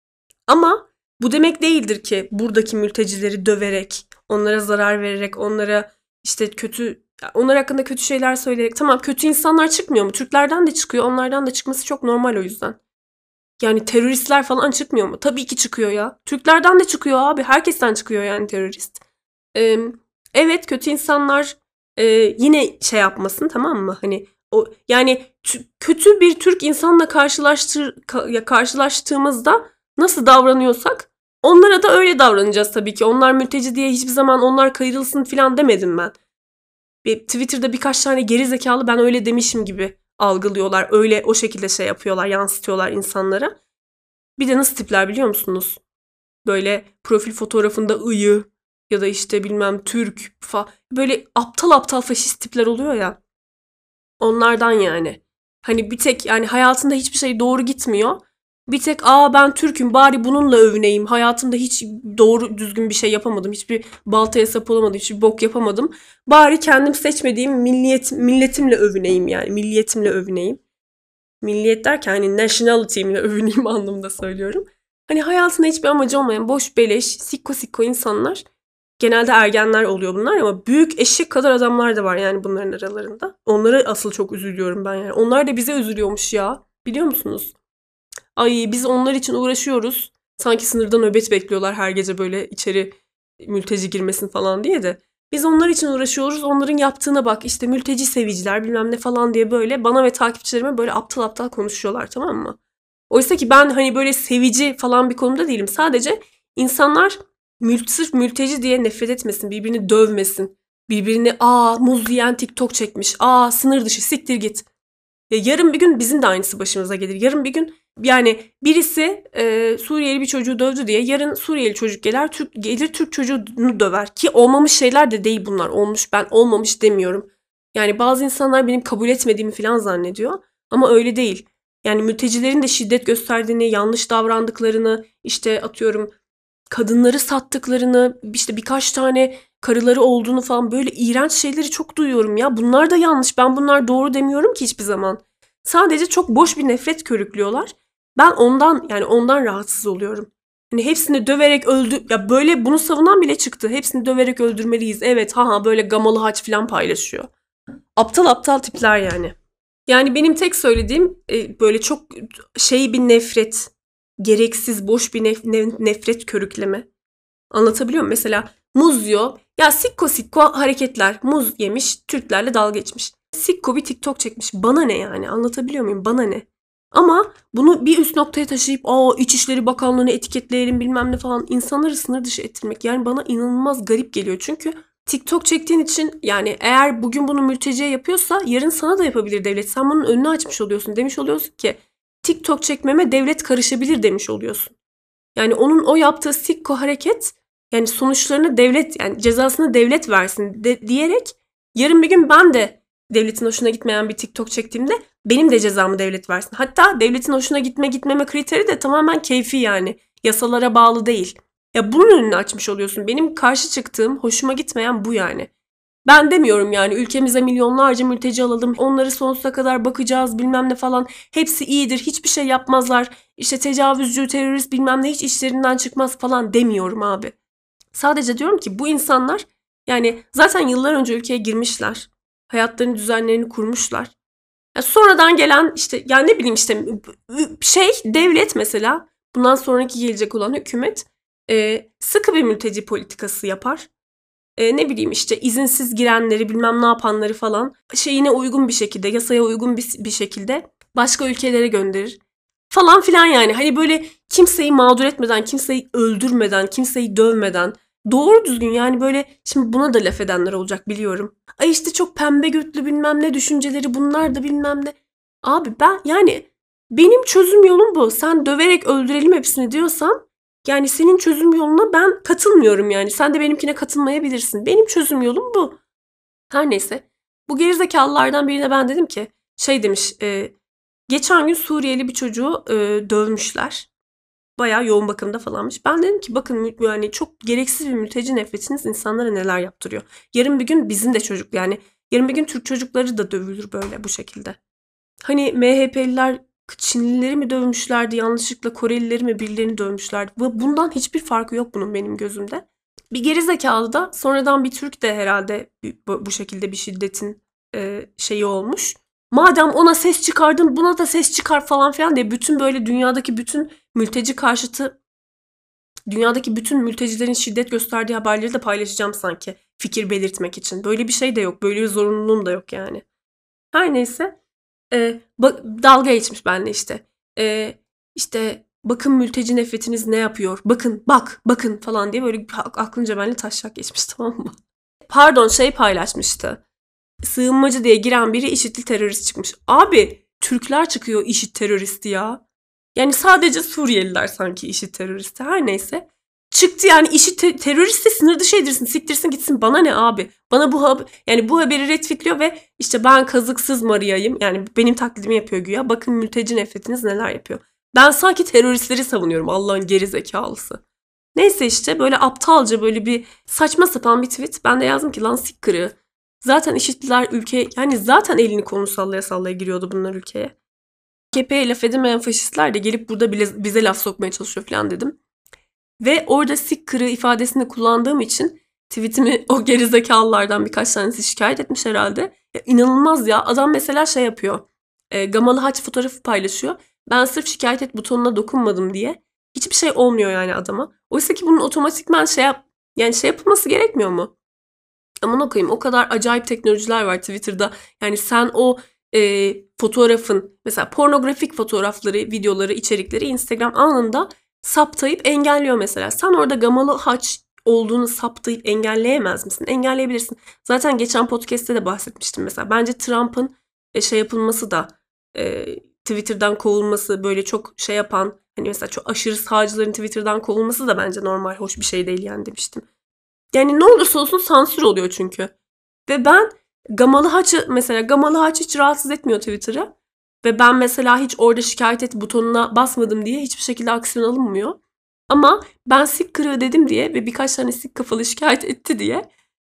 S1: Ama bu demek değildir ki buradaki mültecileri döverek, onlara zarar vererek, onlara işte kötü, onlar hakkında kötü şeyler söyleyerek, tamam kötü insanlar çıkmıyor mu? Türklerden de çıkıyor, onlardan da çıkması çok normal o yüzden. Yani teröristler falan çıkmıyor mu? Tabii ki çıkıyor ya. Türklerden de çıkıyor abi. Herkesten çıkıyor yani terörist. Ee, evet kötü insanlar e, yine şey yapmasın tamam mı? Hani o yani t- kötü bir Türk insanla karşılaştır ka- ya karşılaştığımızda nasıl davranıyorsak onlara da öyle davranacağız tabii ki. Onlar mülteci diye hiçbir zaman onlar kayırılsın falan demedim ben. Bir, Twitter'da birkaç tane geri zekalı ben öyle demişim gibi algılıyorlar. Öyle o şekilde şey yapıyorlar, yansıtıyorlar insanlara. Bir de nasıl tipler biliyor musunuz? Böyle profil fotoğrafında ıyı ya da işte bilmem Türk fa böyle aptal aptal faşist tipler oluyor ya. Onlardan yani. Hani bir tek yani hayatında hiçbir şey doğru gitmiyor. Bir tek aa ben Türk'üm bari bununla övüneyim. Hayatımda hiç doğru düzgün bir şey yapamadım. Hiçbir baltaya sap olamadım. Hiçbir bok yapamadım. Bari kendim seçmediğim milliyet, milletimle övüneyim yani. Milliyetimle övüneyim. Milliyet derken hani nationality'imle övüneyim anlamında söylüyorum. Hani hayatında hiçbir amacı olmayan boş beleş, sikko sikko insanlar. Genelde ergenler oluyor bunlar ama büyük eşek kadar adamlar da var yani bunların aralarında. Onlara asıl çok üzülüyorum ben yani. Onlar da bize üzülüyormuş ya. Biliyor musunuz? Ay biz onlar için uğraşıyoruz. Sanki sınırda nöbet bekliyorlar her gece böyle içeri mülteci girmesin falan diye de. Biz onlar için uğraşıyoruz. Onların yaptığına bak işte mülteci seviciler bilmem ne falan diye böyle bana ve takipçilerime böyle aptal aptal konuşuyorlar tamam mı? Oysa ki ben hani böyle sevici falan bir konumda değilim. Sadece insanlar mül sırf mülteci diye nefret etmesin, birbirini dövmesin. Birbirini aa muz yiyen TikTok çekmiş, aa sınır dışı siktir git. Ya yarın bir gün bizim de aynısı başımıza gelir. Yarın bir gün yani birisi e, Suriyeli bir çocuğu dövdü diye yarın Suriyeli çocuk gelir Türk gelir Türk çocuğunu döver ki olmamış şeyler de değil bunlar. Olmuş ben olmamış demiyorum. Yani bazı insanlar benim kabul etmediğimi falan zannediyor ama öyle değil. Yani mültecilerin de şiddet gösterdiğini, yanlış davrandıklarını, işte atıyorum kadınları sattıklarını, işte birkaç tane karıları olduğunu falan böyle iğrenç şeyleri çok duyuyorum ya. Bunlar da yanlış. Ben bunlar doğru demiyorum ki hiçbir zaman. Sadece çok boş bir nefret körüklüyorlar. Ben ondan yani ondan rahatsız oluyorum. Hani hepsini döverek öldü ya böyle bunu savunan bile çıktı. Hepsini döverek öldürmeliyiz. Evet haha böyle gamalı haç falan paylaşıyor. Aptal aptal tipler yani. Yani benim tek söylediğim e, böyle çok şey bir nefret. Gereksiz boş bir nef- ne- nefret körükleme. Anlatabiliyor muyum? Mesela muz yiyor. Ya sikko sikko hareketler. Muz yemiş, Türklerle dalga geçmiş. Sikko bir TikTok çekmiş. Bana ne yani? Anlatabiliyor muyum? Bana ne? Ama bunu bir üst noktaya taşıyıp aa İçişleri Bakanlığı'nı etiketleyelim bilmem ne falan insanları sınır dışı ettirmek yani bana inanılmaz garip geliyor. Çünkü TikTok çektiğin için yani eğer bugün bunu mülteciye yapıyorsa yarın sana da yapabilir devlet. Sen bunun önünü açmış oluyorsun. Demiş oluyorsun ki TikTok çekmeme devlet karışabilir demiş oluyorsun. Yani onun o yaptığı sikko hareket yani sonuçlarını devlet yani cezasını devlet versin de, diyerek yarın bir gün ben de devletin hoşuna gitmeyen bir TikTok çektiğimde benim de cezamı devlet versin. Hatta devletin hoşuna gitme gitmeme kriteri de tamamen keyfi yani. Yasalara bağlı değil. Ya bunun önünü açmış oluyorsun. Benim karşı çıktığım, hoşuma gitmeyen bu yani. Ben demiyorum yani ülkemize milyonlarca mülteci alalım, onları sonsuza kadar bakacağız bilmem ne falan. Hepsi iyidir, hiçbir şey yapmazlar. İşte tecavüzcü, terörist bilmem ne hiç işlerinden çıkmaz falan demiyorum abi. Sadece diyorum ki bu insanlar yani zaten yıllar önce ülkeye girmişler. Hayatlarını, düzenlerini kurmuşlar. Ya sonradan gelen işte yani ne bileyim işte şey devlet mesela bundan sonraki gelecek olan hükümet e, sıkı bir mülteci politikası yapar. E, ne bileyim işte izinsiz girenleri bilmem ne yapanları falan şeyine uygun bir şekilde yasaya uygun bir, bir şekilde başka ülkelere gönderir. Falan filan yani hani böyle kimseyi mağdur etmeden, kimseyi öldürmeden, kimseyi dövmeden doğru düzgün yani böyle şimdi buna da laf edenler olacak biliyorum. Ay işte çok pembe götlü bilmem ne düşünceleri bunlar da bilmem ne. Abi ben yani benim çözüm yolum bu. Sen döverek öldürelim hepsini diyorsan yani senin çözüm yoluna ben katılmıyorum yani. Sen de benimkine katılmayabilirsin. Benim çözüm yolum bu. Her neyse. Bu gerizekalılardan birine ben dedim ki şey demiş e, geçen gün Suriyeli bir çocuğu e, dövmüşler. Bayağı yoğun bakımda falanmış. Ben dedim ki bakın yani çok gereksiz bir mülteci nefretiniz insanlara neler yaptırıyor. Yarın bir gün bizim de çocuk yani yarın bir gün Türk çocukları da dövülür böyle bu şekilde. Hani M H P'liler Çinlileri mi dövmüşlerdi yanlışlıkla Korelileri mi birilerini dövmüşlerdi. Bundan hiçbir farkı yok bunun benim gözümde. Bir gerizekalı da sonradan bir Türk de herhalde bu, bu şekilde bir şiddetin e, şeyi olmuş. Madem ona ses çıkardın buna da ses çıkar falan filan diye bütün böyle dünyadaki bütün mülteci karşıtı dünyadaki bütün mültecilerin şiddet gösterdiği haberleri de paylaşacağım sanki fikir belirtmek için. Böyle bir şey de yok. Böyle bir zorunluluğum da yok yani. Her neyse e, bak, dalga geçmiş benimle işte. E, işte bakın mülteci nefretiniz ne yapıyor. Bakın bak bakın falan diye böyle aklınca benimle taşak geçmiş tamam mı? Pardon şey paylaşmıştı. Sığınmacı diye giren biri IŞİD'li terörist çıkmış. Abi Türkler çıkıyor IŞİD teröristi ya. Yani sadece Suriyeliler sanki IŞİD teröristi. Her neyse. Çıktı yani IŞİD te- teröristi sınır dışı edilsin. Siktirsin gitsin. Bana ne abi? Bana bu haber yani bu haberi retweetliyor ve işte ben kazıksız Maria'yım. Yani benim taklidimi yapıyor güya. Bakın mülteci nefretiniz neler yapıyor. Ben sanki teröristleri savunuyorum. Allah'ın geri zekalısı. Neyse işte böyle aptalca böyle bir saçma sapan bir tweet. Ben de yazdım ki lan sik kırığı. Zaten IŞİD'liler ülkeye yani zaten elini kolunu sallaya sallaya giriyordu bunlar ülkeye. A K P'ye laf edemeyen faşistler de gelip burada bile, bize laf sokmaya çalışıyor falan dedim. Ve orada sik kırığı ifadesini kullandığım için tweetimi o gerizekalılardan birkaç tanesi şikayet etmiş herhalde. Ya inanılmaz ya. Adam mesela şey yapıyor. E, gamalı haç fotoğrafı paylaşıyor. Ben sırf şikayet et butonuna dokunmadım diye. Hiçbir şey olmuyor yani adama. Oysa ki bunun otomatikman şey yap yani şey yapılması gerekmiyor mu? Aman okuyayım o kadar acayip teknolojiler var Twitter'da. Yani sen o e, fotoğrafın mesela pornografik fotoğrafları, videoları, içerikleri Instagram anında saptayıp engelliyor mesela. Sen orada gamalı haç olduğunu saptayıp engelleyemez misin? Engelleyebilirsin. Zaten geçen podcast'te de bahsetmiştim mesela. Bence Trump'ın e, şey yapılması da e, Twitter'dan kovulması böyle çok şey yapan hani mesela çok aşırı sağcıların Twitter'dan kovulması da bence normal hoş bir şey değil yani demiştim. Yani ne olursa olsun sansür oluyor çünkü. Ve ben Gamalı Haç'ı mesela Gamalı Haç hiç rahatsız etmiyor Twitter'ı. Ve ben mesela hiç orada şikayet et butonuna basmadım diye hiçbir şekilde aksiyon alınmıyor. Ama ben sik kırığı dedim diye ve birkaç tane sik kafalı şikayet etti diye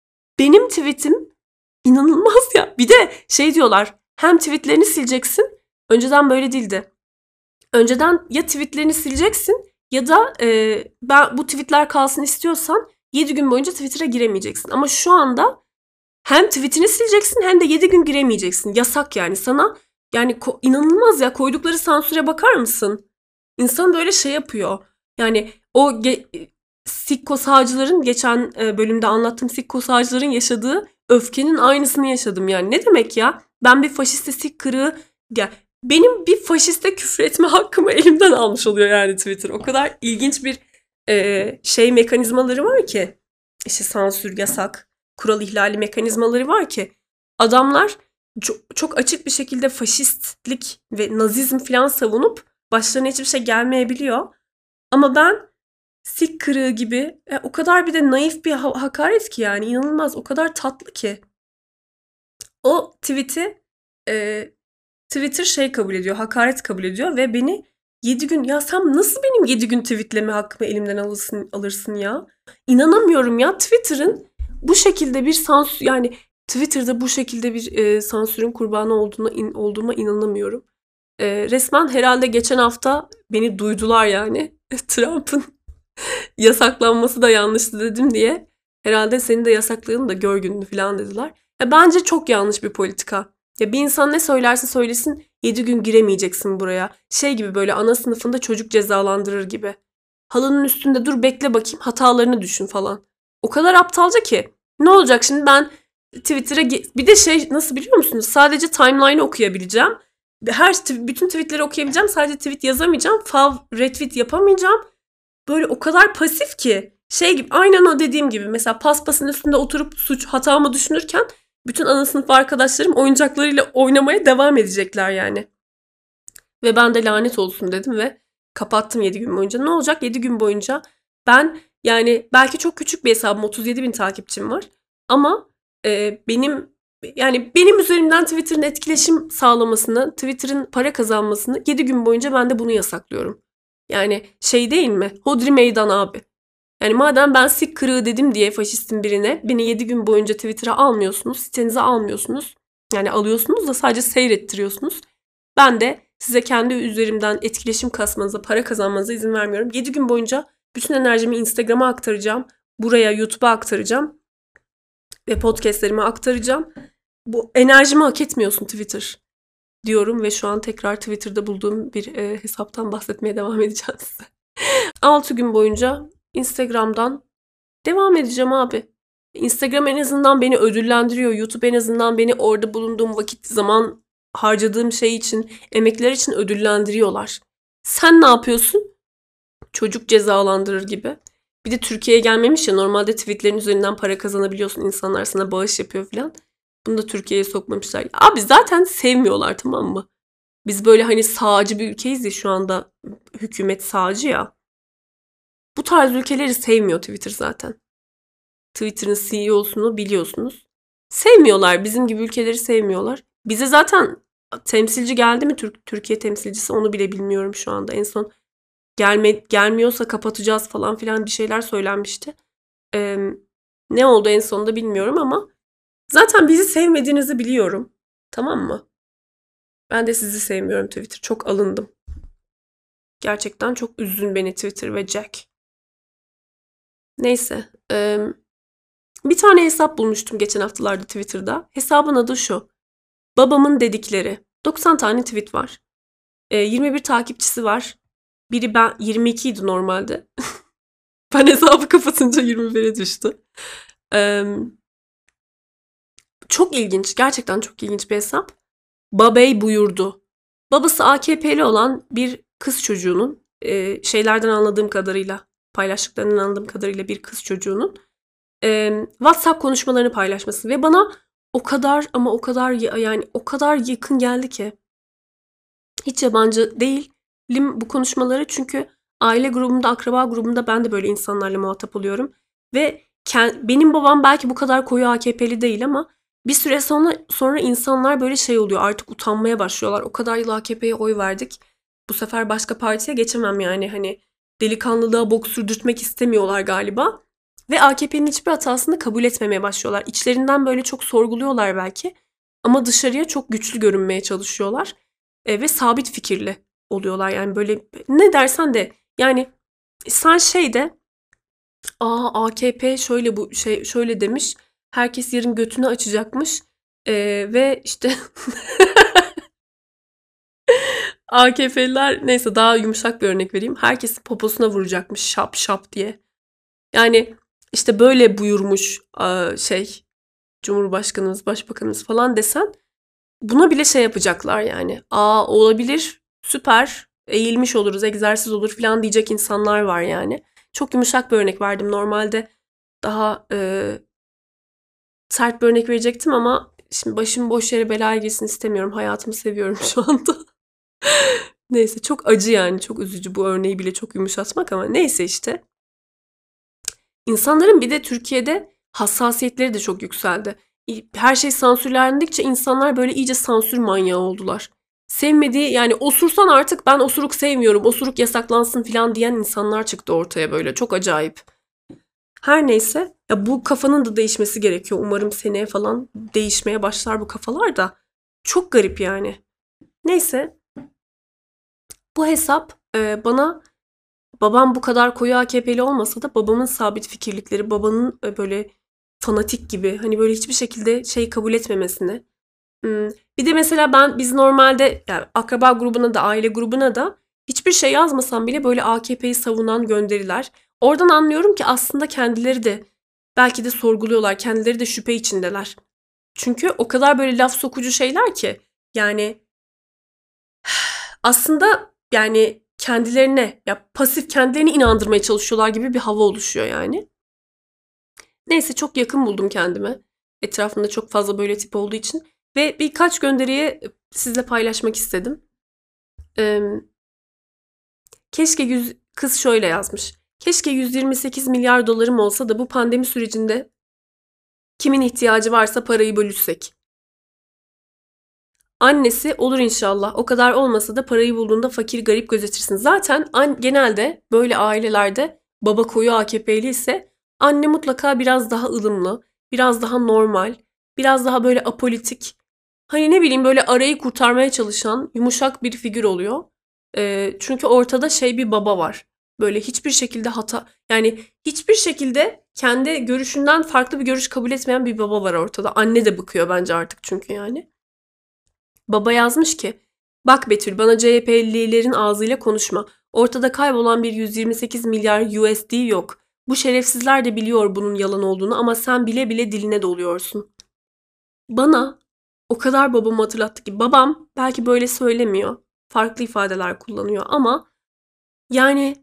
S1: benim tweetim inanılmaz ya. Bir de şey diyorlar, hem tweetlerini sileceksin. Önceden böyle değildi. Önceden ya tweetlerini sileceksin ya da e, ben bu tweetler kalsın istiyorsan yedi gün boyunca Twitter'a giremeyeceksin. Ama şu anda hem tweetini sileceksin hem de yedi gün giremeyeceksin. Yasak yani sana. Yani ko- inanılmaz ya, koydukları sansüre bakar mısın? İnsan böyle şey yapıyor. Yani o ge- Sikko sağcıların, geçen e, bölümde anlattığım Sikko sağcıların yaşadığı öfkenin aynısını yaşadım yani. Ne demek ya? Ben bir faşiste sik kırığı... Ya, benim bir faşiste küfür etme hakkımı elimden almış oluyor yani Twitter. O kadar ilginç bir e, şey mekanizmaları var ki. İşte sansür, yasak, kural ihlali mekanizmaları var ki. Adamlar çok, çok açık bir şekilde faşistlik ve nazizm falan savunup başlarına hiçbir şey gelmeyebiliyor. Ama ben sik kırığı gibi e, o kadar bir de naif bir ha- hakaret ki yani, inanılmaz, o kadar tatlı ki. O tweet'i e, Twitter şey kabul ediyor, hakaret kabul ediyor ve beni yedi gün, ya sen nasıl benim yedi gün tweetleme hakkımı elimden alırsın, alırsın ya? İnanamıyorum ya, Twitter'ın bu şekilde bir sansür, yani Twitter'da bu şekilde bir e, sansürün kurbanı olduğuna in, olduğuma inanamıyorum. E, resmen herhalde geçen hafta beni duydular yani. Trump'ın yasaklanması da yanlıştı dedim diye. Herhalde seni de yasaklayalım da gör gününü falan dediler. Ya bence çok yanlış bir politika. Ya bir insan ne söylerse söylesin yedi gün giremeyeceksin buraya. Şey gibi, böyle ana sınıfında çocuk cezalandırır gibi. Halının üstünde dur, bekle bakayım, hatalarını düşün falan. O kadar aptalca ki. Ne olacak şimdi, ben Twitter'a bir de şey, nasıl biliyor musunuz? Sadece timeline'ı okuyabileceğim. Her bütün tweetleri okuyabileceğim. Sadece tweet yazamayacağım. Fav, retweet yapamayacağım. Böyle o kadar pasif ki. Şey gibi, aynen o dediğim gibi. Mesela paspasın üstünde oturup suç hatamı düşünürken bütün ana sınıf arkadaşlarım oyuncaklarıyla oynamaya devam edecekler yani. Ve ben de lanet olsun dedim ve kapattım yedi gün boyunca. Ne olacak yedi gün boyunca? Ben yani belki çok küçük bir hesabım, otuz yedi bin takipçim var. Ama e, benim yani benim üzerimden Twitter'ın etkileşim sağlamasını, Twitter'ın para kazanmasını yedi gün boyunca ben de bunu yasaklıyorum. Yani şey değil mi? Hodri meydan abi. Yani madem ben sik kırığı dedim diye faşistin birine, beni yedi gün boyunca Twitter'a almıyorsunuz, sitenize almıyorsunuz. Yani alıyorsunuz da sadece seyrettiriyorsunuz. Ben de size kendi üzerimden etkileşim kasmanıza, para kazanmanıza izin vermiyorum. yedi gün boyunca bütün enerjimi Instagram'a aktaracağım. Buraya, YouTube'a aktaracağım. Ve podcastlerime aktaracağım. Bu enerjimi hak etmiyorsun Twitter diyorum ve şu an tekrar Twitter'da bulduğum bir e, hesaptan bahsetmeye devam edeceğim size. altı gün boyunca Instagram'dan devam edeceğim abi. Instagram en azından beni ödüllendiriyor. YouTube en azından beni orada bulunduğum vakit, zaman harcadığım şey için, emekler için ödüllendiriyorlar. Sen ne yapıyorsun? Çocuk cezalandırır gibi. Bir de Türkiye'ye gelmemiş ya, normalde tweetlerin üzerinden para kazanabiliyorsun. İnsanlar sana bağış yapıyor falan. Bunu da Türkiye'ye sokmamışlar. Abi zaten sevmiyorlar, tamam mı? Biz böyle hani sağcı bir ülkeyiz ya, şu anda hükümet sağcı ya. Bu tarz ülkeleri sevmiyor Twitter zaten. Twitter'ın C E O'sunu biliyorsunuz. Sevmiyorlar. Bizim gibi ülkeleri sevmiyorlar. Bize zaten temsilci geldi mi, Türk Türkiye temsilcisi, onu bile bilmiyorum şu anda. En son gelme gelmiyorsa kapatacağız falan filan bir şeyler söylenmişti. Ee, ne oldu en sonunda bilmiyorum ama zaten bizi sevmediğinizi biliyorum. Tamam mı? Ben de sizi sevmiyorum Twitter. Çok alındım. Gerçekten çok üzdün beni Twitter ve Jack. Neyse. Ee, bir tane hesap bulmuştum geçen haftalarda Twitter'da. Hesabın adı şu: Babamın dedikleri. doksan tane tweet var. Ee, yirmi bir takipçisi var. Biri ben, yirmi iki idi normalde. Ben hesabı kapatınca yirmi bire düştü. Ee, çok ilginç. Gerçekten çok ilginç bir hesap. Babey buyurdu. Babası A K P'li olan bir kız çocuğunun, e, şeylerden anladığım kadarıyla, paylaştıklarından anladığım kadarıyla bir kız çocuğunun e, WhatsApp konuşmalarını paylaşması ve bana o kadar ama o kadar yani o kadar yakın geldi ki. Hiç yabancı değilim bu konuşmaları, çünkü aile grubumda, akraba grubumda ben de böyle insanlarla muhatap oluyorum. Ve benim babam belki bu kadar koyu A K P'li değil ama bir süre sonra sonra insanlar böyle şey oluyor, artık utanmaya başlıyorlar. O kadar yıl A K P'ye oy verdik. Bu sefer başka partiye geçemem yani, hani delikanlılığa bok sürdürtmek istemiyorlar galiba. Ve A K P'nin hiçbir hatasını kabul etmemeye başlıyorlar. İçlerinden böyle çok sorguluyorlar belki ama dışarıya çok güçlü görünmeye çalışıyorlar. E, ve sabit fikirli oluyorlar. Yani böyle ne dersen de yani sen şeyde aa A K P şöyle bu şey şöyle demiş. Herkes yarın götünü açacakmış. E, ve işte A K P'liler neyse daha yumuşak bir örnek vereyim. Herkesin poposuna vuracakmış şap şap diye. Yani işte böyle buyurmuş aa, şey Cumhurbaşkanımız, Başbakanımız falan desen buna bile şey yapacaklar yani. Aa olabilir, süper, eğilmiş oluruz, egzersiz olur falan diyecek insanlar var yani. Çok yumuşak bir örnek verdim. Normalde daha e, sert bir örnek verecektim ama şimdi başım boş yere belaya girsin istemiyorum. Hayatımı seviyorum şu anda. Neyse çok acı yani çok üzücü bu örneği bile çok yumuşatmak ama neyse işte. İnsanların bir de Türkiye'de hassasiyetleri de çok yükseldi. Her şey sansürlendikçe insanlar böyle iyice sansür manyağı oldular. Sevmediği yani osursan artık ben osuruk sevmiyorum, osuruk yasaklansın falan diyen insanlar çıktı ortaya böyle. Çok acayip. Her neyse ya bu kafanın da değişmesi gerekiyor. Umarım seneye falan değişmeye başlar bu kafalar da. Çok garip yani. Neyse bu hesap e, bana babam bu kadar koyu A K P'li olmasa da babamın sabit fikirlikleri, babanın e, böyle fanatik gibi hani böyle hiçbir şekilde şey kabul etmemesini. Hmm, Bir de mesela ben biz normalde yani akraba grubuna da aile grubuna da hiçbir şey yazmasam bile böyle A K P'yi savunan gönderiler. Oradan anlıyorum ki aslında kendileri de belki de sorguluyorlar, kendileri de şüphe içindeler. Çünkü o kadar böyle laf sokucu şeyler ki yani aslında yani kendilerine ya pasif kendilerini inandırmaya çalışıyorlar gibi bir hava oluşuyor yani. Neyse çok yakın buldum kendime. Etrafımda çok fazla böyle tip olduğu için. Ve birkaç gönderiyi sizle paylaşmak istedim. Ee, keşke yüz, kız şöyle yazmış. Keşke yüz yirmi sekiz milyar dolarım olsa da bu pandemi sürecinde kimin ihtiyacı varsa parayı bölüşsek. Annesi olur inşallah. O kadar olmasa da parayı bulduğunda fakir garip gözetirsin. Zaten an, genelde böyle ailelerde baba koyu A K P'li ise anne mutlaka biraz daha ılımlı, biraz daha normal, biraz daha böyle apolitik. Hani ne bileyim böyle arayı kurtarmaya çalışan yumuşak bir figür oluyor. Ee, çünkü ortada şey bir baba var. Böyle hiçbir şekilde hata yani hiçbir şekilde kendi görüşünden farklı bir görüş kabul etmeyen bir baba var ortada. Anne de bıkıyor bence artık çünkü yani. Baba yazmış ki, bak Betül bana C H P'lilerin ağzıyla konuşma. Ortada kaybolan bir yüz yirmi sekiz milyar U S D yok. Bu şerefsizler de biliyor bunun yalan olduğunu ama sen bile bile diline doluyorsun. Bana o kadar babamı hatırlattı ki babam belki böyle söylemiyor. Farklı ifadeler kullanıyor ama yani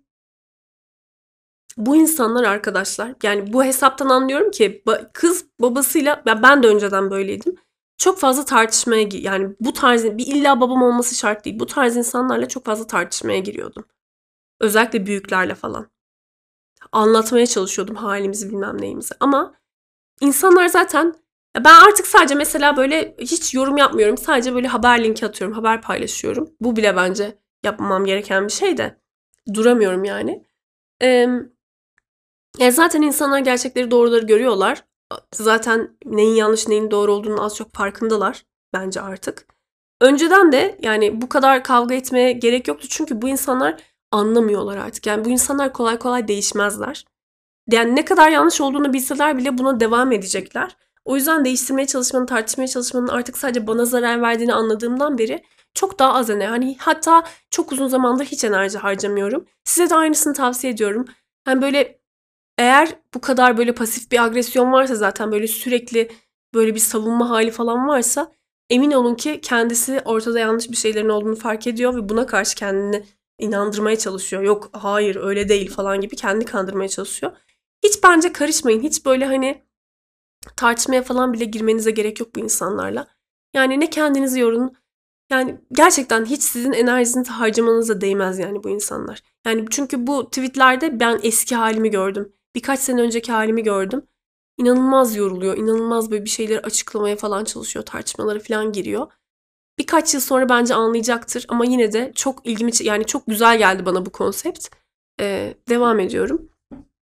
S1: bu insanlar arkadaşlar yani bu hesaptan anlıyorum ki kız babasıyla ya ben de önceden böyleydim. Çok fazla tartışmaya yani bu tarz bir illa babam olması şart değil. Bu tarz insanlarla çok fazla tartışmaya giriyordum. Özellikle büyüklerle falan. Anlatmaya çalışıyordum halimizi bilmem neyimizi. Ama insanlar zaten ben artık sadece mesela böyle hiç yorum yapmıyorum. Sadece böyle haber linki atıyorum, haber paylaşıyorum. Bu bile bence yapmam gereken bir şey de duramıyorum yani. Eee Ya zaten insanlar gerçekleri doğruları görüyorlar. Zaten neyin yanlış neyin doğru olduğunu az çok farkındalar bence artık. Önceden de yani bu kadar kavga etmeye gerek yoktu çünkü bu insanlar anlamıyorlar artık. Yani bu insanlar kolay kolay değişmezler. Yani ne kadar yanlış olduğunu bilseler bile buna devam edecekler. O yüzden değiştirmeye çalışmanın, tartışmaya çalışmanın artık sadece bana zarar verdiğini anladığımdan beri çok daha az enerji. Hani hatta çok uzun zamandır hiç enerji harcamıyorum. Size de aynısını tavsiye ediyorum. Hani böyle eğer bu kadar böyle pasif bir agresyon varsa zaten böyle sürekli böyle bir savunma hali falan varsa emin olun ki kendisi ortada yanlış bir şeylerin olduğunu fark ediyor ve buna karşı kendini inandırmaya çalışıyor. Yok hayır öyle değil falan gibi kendini kandırmaya çalışıyor. Hiç bence karışmayın. Hiç böyle hani tartışmaya falan bile girmenize gerek yok bu insanlarla. Yani ne kendinizi yorun. Yani gerçekten hiç sizin enerjinizi harcamanıza değmez yani bu insanlar. Yani çünkü bu tweetlerde ben eski halimi gördüm. Birkaç sene önceki halimi gördüm. İnanılmaz yoruluyor. İnanılmaz böyle bir şeyleri açıklamaya falan çalışıyor. Tartışmalara falan giriyor. Birkaç yıl sonra bence anlayacaktır. Ama yine de çok ilgimi yani çok güzel geldi bana bu konsept. Ee, devam ediyorum.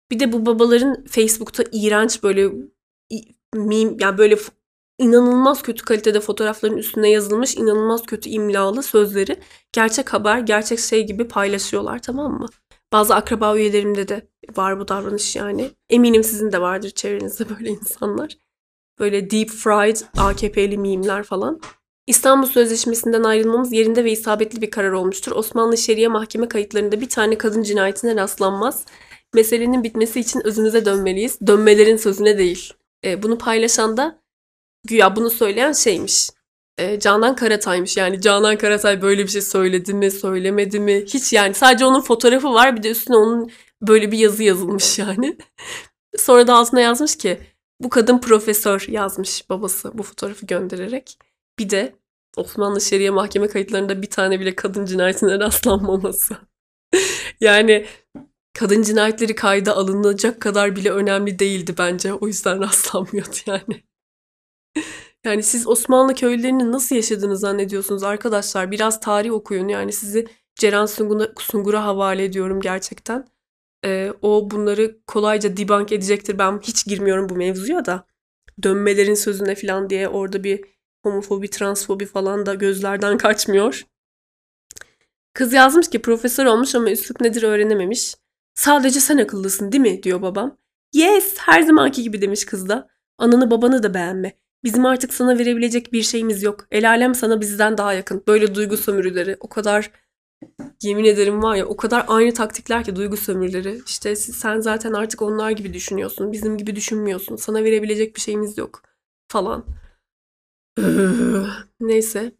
S1: Bir de bu babaların Facebook'ta iğrenç böyle meme, yani böyle inanılmaz kötü kalitede fotoğrafların üstüne yazılmış inanılmaz kötü imlalı sözleri gerçek haber, gerçek şey gibi paylaşıyorlar, tamam mı? Bazı akraba üyelerimde de var bu davranış yani. Eminim sizin de vardır çevrenizde böyle insanlar. Böyle deep fried A K P'li mimler falan. İstanbul Sözleşmesi'nden ayrılmamız yerinde ve isabetli bir karar olmuştur. Osmanlı Şeriye Mahkeme kayıtlarında bir tane kadın cinayetine rastlanmaz. Meselenin bitmesi için özümüze dönmeliyiz. Dönmelerin sözüne değil. E, bunu paylaşan da güya bunu söyleyen şeymiş. E, Canan Karatay'mış. Yani Canan Karatay böyle bir şey söyledi mi, söylemedi mi? Hiç yani sadece onun fotoğrafı var. Bir de üstüne onun böyle bir yazı yazılmış yani. Sonra da altına yazmış ki bu kadın profesör yazmış babası bu fotoğrafı göndererek. Bir de Osmanlı Şeriye Mahkeme kayıtlarında bir tane bile kadın cinayetine rastlanmaması. Yani kadın cinayetleri kayda alınacak kadar bile önemli değildi bence. O yüzden rastlanmıyordu yani. Yani siz Osmanlı köylülerinin nasıl yaşadığını zannediyorsunuz arkadaşlar? Biraz tarih okuyun. Yani sizi Ceren Sungur'a, Sungur'a havale ediyorum gerçekten. Ee, o bunları kolayca debunk edecektir. Ben hiç girmiyorum bu mevzuya da. Dönmelerin sözüne falan diye orada bir homofobi, transfobi falan da gözlerden kaçmıyor. Kız yazmış ki profesör olmuş ama üslup nedir öğrenememiş. Sadece sen akıllısın değil mi diyor babam. Yes, her zamanki gibi demiş kız da. Ananı babanı da beğenme. Bizim artık sana verebilecek bir şeyimiz yok. El alem sana bizden daha yakın. Böyle duygu sömürüleri o kadar, yemin ederim var ya, o kadar aynı taktikler ki duygu sömürüleri. İşte sen zaten artık onlar gibi düşünüyorsun. Bizim gibi düşünmüyorsun. Sana verebilecek bir şeyimiz yok falan. Neyse.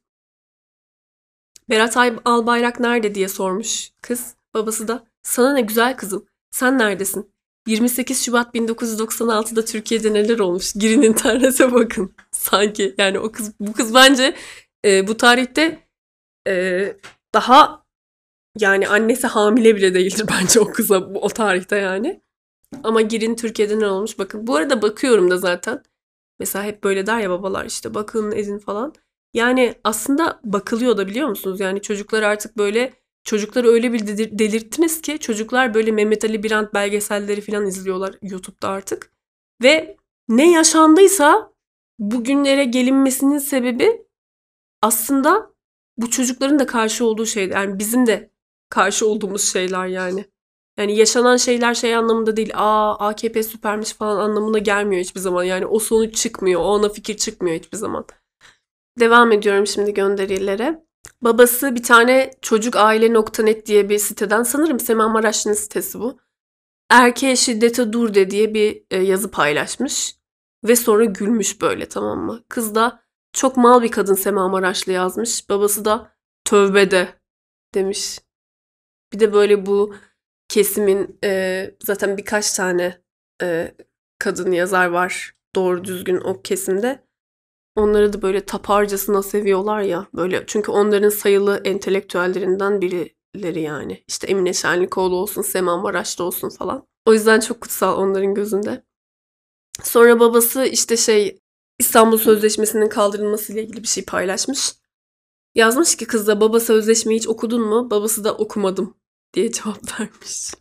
S1: Berat Albayrak nerede diye sormuş kız. Babası da sana ne güzel kızım. Sen neredesin? yirmi sekiz Şubat bin dokuz yüz doksan altıda Türkiye'de neler olmuş? Girin internete bakın. Sanki yani o kız, bu kız bence e, bu tarihte e, daha, yani annesi hamile bile değildir bence o kıza o tarihte yani. Ama girin Türkiye'de ne olmuş bakın. Bu arada bakıyorum da zaten. Mesela hep böyle der ya babalar, işte bakın edin falan. Yani aslında bakılıyor da, biliyor musunuz? Yani çocuklar artık böyle, çocukları öyle bir delirttiniz ki çocuklar böyle Mehmet Ali Birant belgeselleri falan izliyorlar YouTube'da artık. Ve ne yaşandıysa bugünlere gelinmesinin sebebi aslında bu çocukların da karşı olduğu şey. Yani bizim de karşı olduğumuz şeyler yani. Yani yaşanan şeyler şey anlamında değil. Aa A K P süpermiş falan anlamına gelmiyor hiçbir zaman. Yani o sonuç çıkmıyor. O ana fikir çıkmıyor hiçbir zaman. Devam ediyorum şimdi gönderilere. Babası bir tane çocuk aile nokta net diye bir siteden, sanırım Sema Maraşlı'nın sitesi bu. Erkeğe şiddete dur de diye bir e, yazı paylaşmış. Ve sonra gülmüş böyle, tamam mı? Kız da çok mal bir kadın Sema Maraşlı yazmış. Babası da tövbe de demiş. Bir de böyle bu kesimin e, zaten birkaç tane e, kadın yazar var doğru düzgün o kesimde. Onları da böyle taparcasına seviyorlar ya böyle, çünkü onların sayılı entelektüellerinden birileri yani. İşte Emine Şenlikoğlu olsun, Sema Maraşlı olsun falan. O yüzden çok kutsal onların gözünde. Sonra babası işte şey, İstanbul Sözleşmesi'nin kaldırılmasıyla ilgili bir şey paylaşmış. Yazmış ki kız da baba sözleşmeyi hiç okudun mu? Babası da okumadım diye cevap vermiş.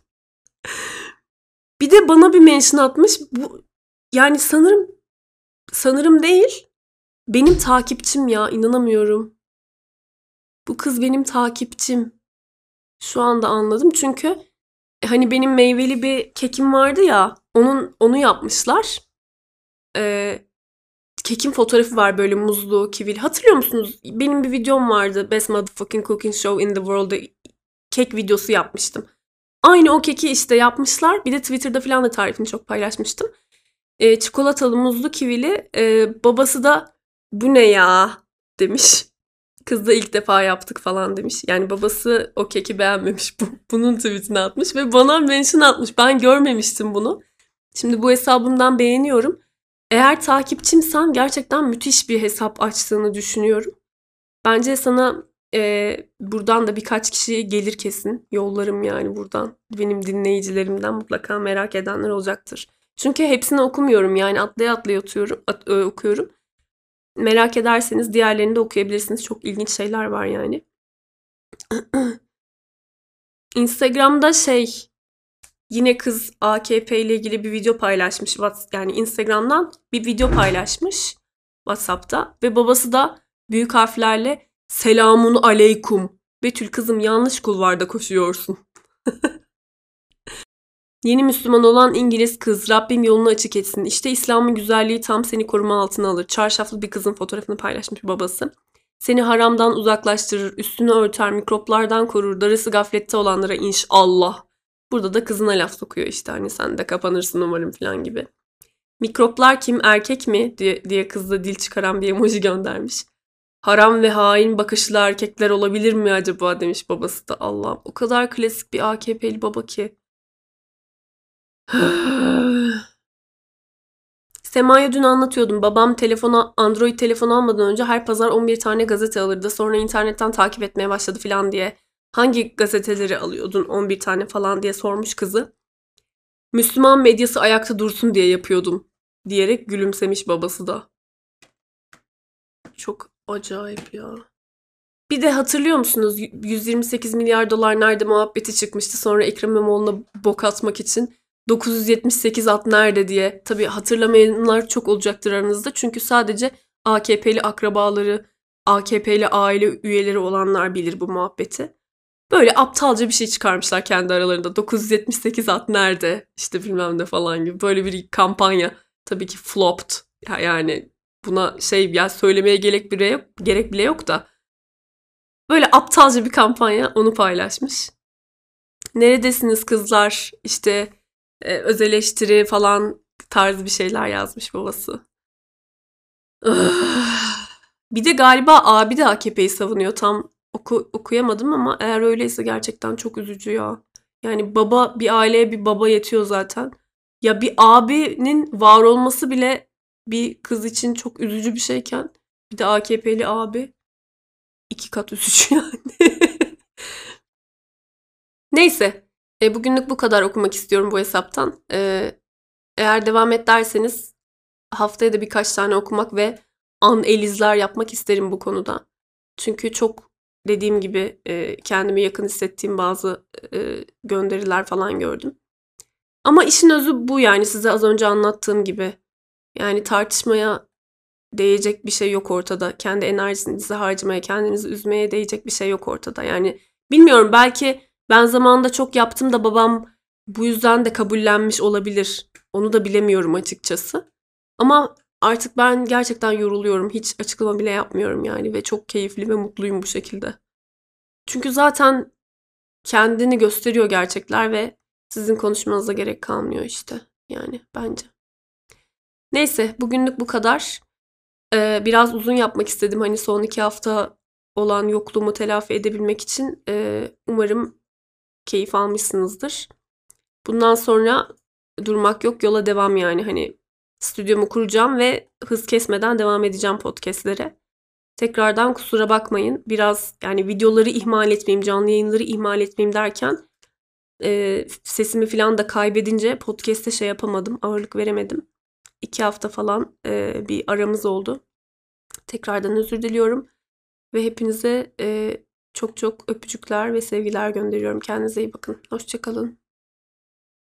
S1: Bir de bana bir mention atmış. Bu yani sanırım sanırım değil. Benim takipçim ya, inanamıyorum. Bu kız benim takipçim. Şu anda anladım çünkü hani benim meyveli bir kekim vardı ya, onun onu yapmışlar. Ee, kekin fotoğrafı var böyle muzlu, kivili. Hatırlıyor musunuz? Benim bir videom vardı. Best Motherfucking Cooking Show in the World'da kek videosu yapmıştım. Aynı o keki işte yapmışlar. Bir de Twitter'da falan da tarifini çok paylaşmıştım. Ee, çikolatalı, muzlu, kivili. Ee, babası da bu ne ya demiş. Kız da ilk defa yaptık falan demiş. Yani babası o keki beğenmemiş. Bu, bunun tweetini atmış ve bana mention atmış. Ben görmemiştim bunu. Şimdi bu hesabımdan beğeniyorum. Eğer takipçimsen gerçekten müthiş bir hesap açtığını düşünüyorum. Bence sana e, buradan da birkaç kişi gelir kesin. Yollarım yani buradan. Benim dinleyicilerimden mutlaka merak edenler olacaktır. Çünkü hepsini okumuyorum yani, atlaya atlaya atıyorum, at, e, okuyorum. Merak ederseniz diğerlerini de okuyabilirsiniz. Çok ilginç şeyler var yani. Instagram'da şey, Yine kız A K P ile ilgili bir video paylaşmış. Yani Instagram'dan bir video paylaşmış WhatsApp'ta. Ve babası da büyük harflerle selamun aleyküm. Betül kızım yanlış kulvarda koşuyorsun. Yeni Müslüman olan İngiliz kız. Rabbim yolunu açık etsin. İşte İslam'ın güzelliği tam seni koruma altına alır. Çarşaflı bir kızın fotoğrafını paylaşmış babası. Seni haramdan uzaklaştırır, üstünü örter, mikroplardan korur, darısı gaflette olanlara inşallah. Burada da kızına laf sokuyor işte hani sen de kapanırsın umarım falan gibi. Mikroplar kim, erkek mi diye, diye kız da dil çıkaran bir emoji göndermiş. Haram ve hain bakışlı erkekler olabilir mi acaba demiş babası da. Allah'ım o kadar klasik bir A K P'li baba ki. Sema'ya dün anlatıyordum. Babam telefona, Android telefon almadan önce her pazar on bir tane gazete alırdı. Sonra internetten takip etmeye başladı falan diye. Hangi gazeteleri alıyordun on bir tane falan diye sormuş kızı. Müslüman medyası ayakta dursun diye yapıyordum diyerek gülümsemiş babası da. Çok acayip ya. Bir de hatırlıyor musunuz? yüz yirmi sekiz milyar dolar nerede muhabbeti çıkmıştı. Sonra Ekrem İmamoğlu'na bok atmak için dokuz yüz yetmiş sekiz at nerede diye. Tabii hatırlamayanlar çok olacaktır aranızda. Çünkü sadece A K P'li akrabaları, A K P'li aile üyeleri olanlar bilir bu muhabbeti. Böyle aptalca bir şey çıkarmışlar kendi aralarında. dokuz yüz yetmiş sekiz at nerede? İşte bilmem ne falan gibi. Böyle bir kampanya tabii ki flopped. Yani buna şey ya söylemeye gerek bile yok, gerek bile yok da. Böyle aptalca bir kampanya onu paylaşmış. Neredesiniz kızlar? İşte e, öz eleştiri falan tarzı bir şeyler yazmış babası. Bir de galiba abi de A K P'yi savunuyor. Tam oku, okuyamadım ama eğer öyleyse gerçekten çok üzücü ya. Yani baba bir aileye bir baba yetiyor zaten. Ya bir abinin var olması bile bir kız için çok üzücü bir şeyken bir de A K P'li abi iki kat üzücü yani. Neyse. E, bugünlük bu kadar okumak istiyorum bu hesaptan. E, eğer devam et derseniz haftaya da birkaç tane okumak ve analizler yapmak isterim bu konuda. Çünkü çok dediğim gibi e, kendimi yakın hissettiğim bazı e, gönderiler falan gördüm. Ama işin özü bu yani size az önce anlattığım gibi. Yani tartışmaya değecek bir şey yok ortada. Kendi enerjinizi harcamaya, kendinizi üzmeye değecek bir şey yok ortada. Yani bilmiyorum belki ben zamanında çok yaptım da babam bu yüzden de kabullenmiş olabilir. Onu da bilemiyorum açıkçası. Ama artık ben gerçekten yoruluyorum. Hiç açıklama bile yapmıyorum yani ve çok keyifli ve mutluyum bu şekilde. Çünkü zaten kendini gösteriyor gerçekler ve sizin konuşmanıza gerek kalmıyor işte. Yani bence. Neyse bugünlük bu kadar. Ee, biraz uzun yapmak istedim. Hani son iki hafta olan yokluğumu telafi edebilmek için. Ee, umarım keyif almışsınızdır. Bundan sonra durmak yok, yola devam yani. Hani stüdyomu kuracağım ve hız kesmeden devam edeceğim podcastlere. Tekrardan kusura bakmayın. Biraz yani videoları ihmal etmeyeyim, canlı yayınları ihmal etmeyeyim derken e, sesimi falan da kaybedince podcast'te şey yapamadım, ağırlık veremedim. İki hafta falan e, bir aramız oldu. Tekrardan özür diliyorum ve hepinize e, çok çok öpücükler ve sevgiler gönderiyorum. Kendinize iyi bakın. Hoşça kalın.